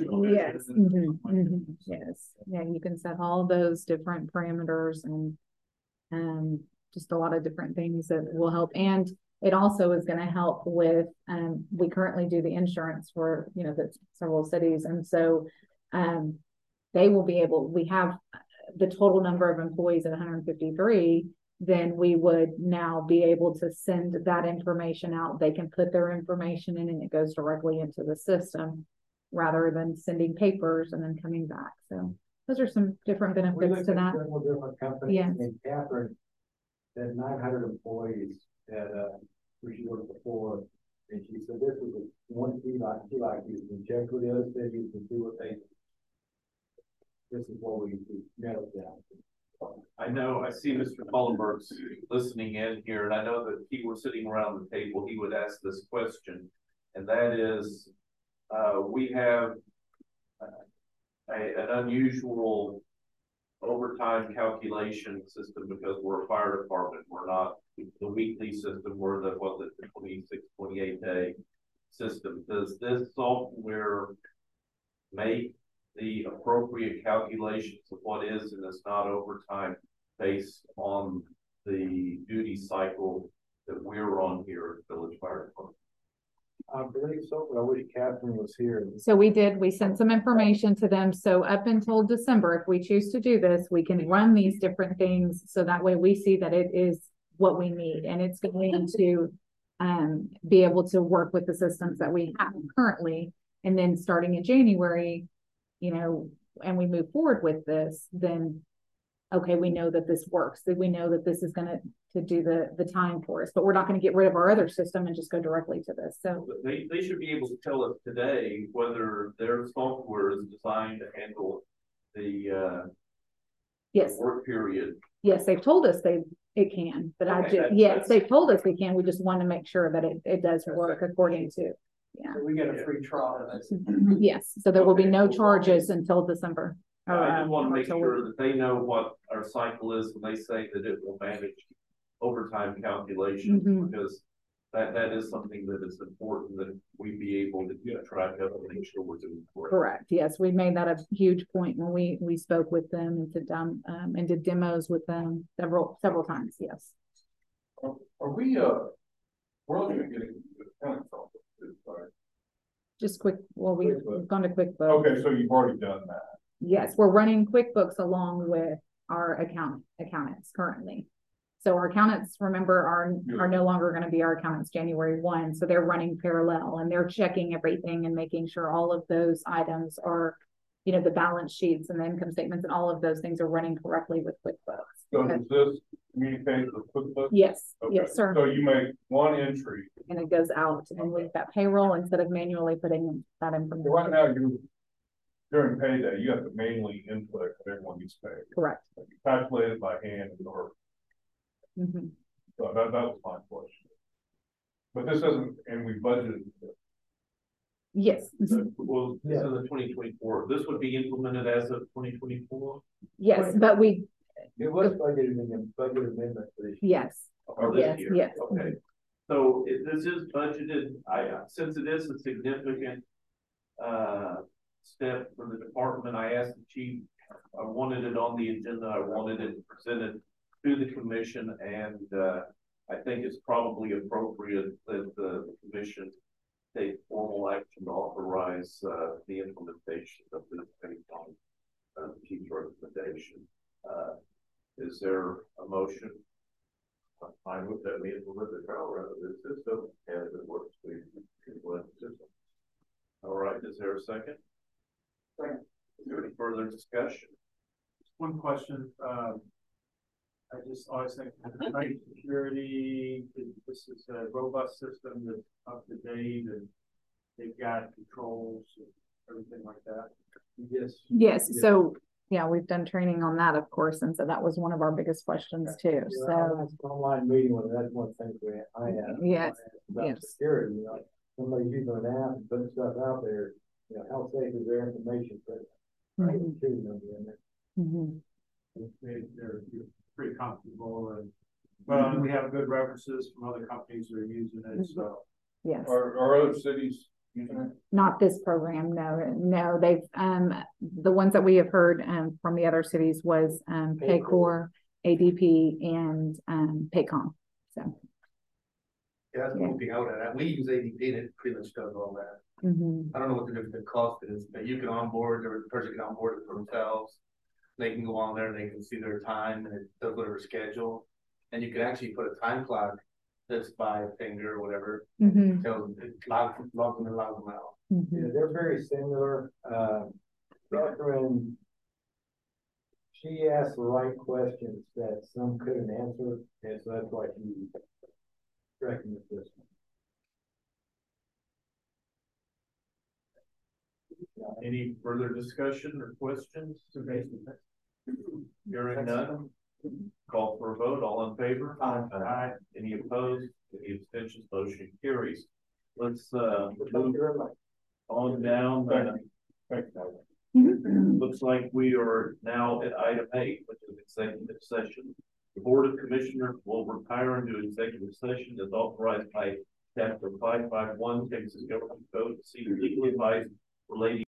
Yes. Yeah, you can set all those different parameters and just a lot of different things that will help. And it also is going to help with, we currently do the insurance for, you know, the several cities. And so, they will be able, we have the total number of employees at 153, then we would now be able to send that information out. They can put their information in and it goes directly into the system rather than sending papers and then coming back. So those are some different benefits to that. Several different companies. Yeah. And Catherine had 900 employees at, where she worked before. And she said, this was one key like you can check with the other cities and see what they, this is what we nailed down. I know, I see Mr. Mullenberg's listening in here, and I know that if he were sitting around the table, he would ask this question, and that is, we have an unusual overtime calculation system because we're a fire department. We're not the weekly system. We're the 26, 28 day system. Does this software make the appropriate calculations of what is and is not overtime based on the duty cycle that we're on here at Village Fire Department? I believe so, but I wish Catherine was here. So we sent some information to them. So up until December, if we choose to do this, we can run these different things. So that way we see that it is what we need and it's going to be able to work with the systems that we have currently. And then starting in January, you know, and we move forward with this, then, okay, we know that this works, that we know that this is going to do the time for us, but we're not going to get rid of our other system and just go directly to this. So they should be able to tell us today whether their software is designed to handle the yes, work period. Yes, they've told us it can, but okay, they've told us we can. We just want to make sure that it does work according to. Yeah. So we get a free trial. Yes. So there will be no charges until December. I just want to make sure that they know what our cycle is when they say that it will manage overtime calculations, because that is something that is important that we be able to keep track of and make sure we're doing it. Correct. Yes, we made that a huge point when we spoke with them and did demos with them several times. Yes. Are we we're looking at getting accounting software? Just quick. Well, we've gone to QuickBooks. Okay, so you've already done that. Yes, we're running QuickBooks along with our accountants currently. So our accountants, remember, are no longer going to be our accountants January 1. So they're running parallel and they're checking everything and making sure all of those items are, you know, the balance sheets and the income statements and all of those things are running correctly with QuickBooks. So does this communicate with QuickBooks? Yes. Okay. Yes, sir. So you make one entry. And it goes out and we've got payroll instead of manually putting that information. Right now, during payday, you have to manually input if everyone gets paid. Correct. Like you calculate it by hand or. So that was my question. But this isn't, and we budgeted. Yes. Well, this is the 2024. This would be implemented as of 2024. Yes, but it was budgeted in the budget amendment for this year. Yes. Or this year. Yes. Okay. So this is budgeted. Since it is a significant step for the department, I asked the chief. I wanted it on the agenda. I wanted it presented to the commission, and I think it's probably appropriate that the commission take formal action to authorize the implementation of this based on the chief's recommendation. Is there a motion? I move that we implement the trial run of this system, and if it works, we implement the system. All right, is there a second? Second. Is there any further discussion? One question. I just always think right security. This is it's a robust system that's up to date and they've got controls and everything like that. Yes, so, yeah, we've done training on that, of course, and so that was one of our biggest questions too, so. Online meeting, that's one thing I had. Yes, About yes. security, you know, somebody's using an app and putting stuff out there, you know, how safe is their information? Right, They're pretty comfortable and, well, we have good references from other companies that are using it, so. Yes. Are other cities using it? Not this program, no, they've, the ones that we have heard, from the other cities was, Paycor, ADP, and, Paycom, so. Yeah, that's one thing I would add. We use ADP and it pretty much does all that. I don't know what the difference in cost is, but you can onboard, or the person can onboard it for themselves. They can go on there and they can see their time and it does whatever schedule. And you can actually put a time clock that's by finger or whatever. So it logs them and logs them out. Yeah, they're very similar. Catherine, she asked the right questions that some couldn't answer, and so that's why she recommended this one. Any further discussion or questions? Hearing none, call for a vote, all in favor? Aye. Any opposed? Any abstentions? Motion carries. Let's, move on down. Looks like we are now at item 8, which is executive session. The Board of Commissioners will retire into executive session as authorized by Chapter 551 Texas Government Code to seek legal advice relating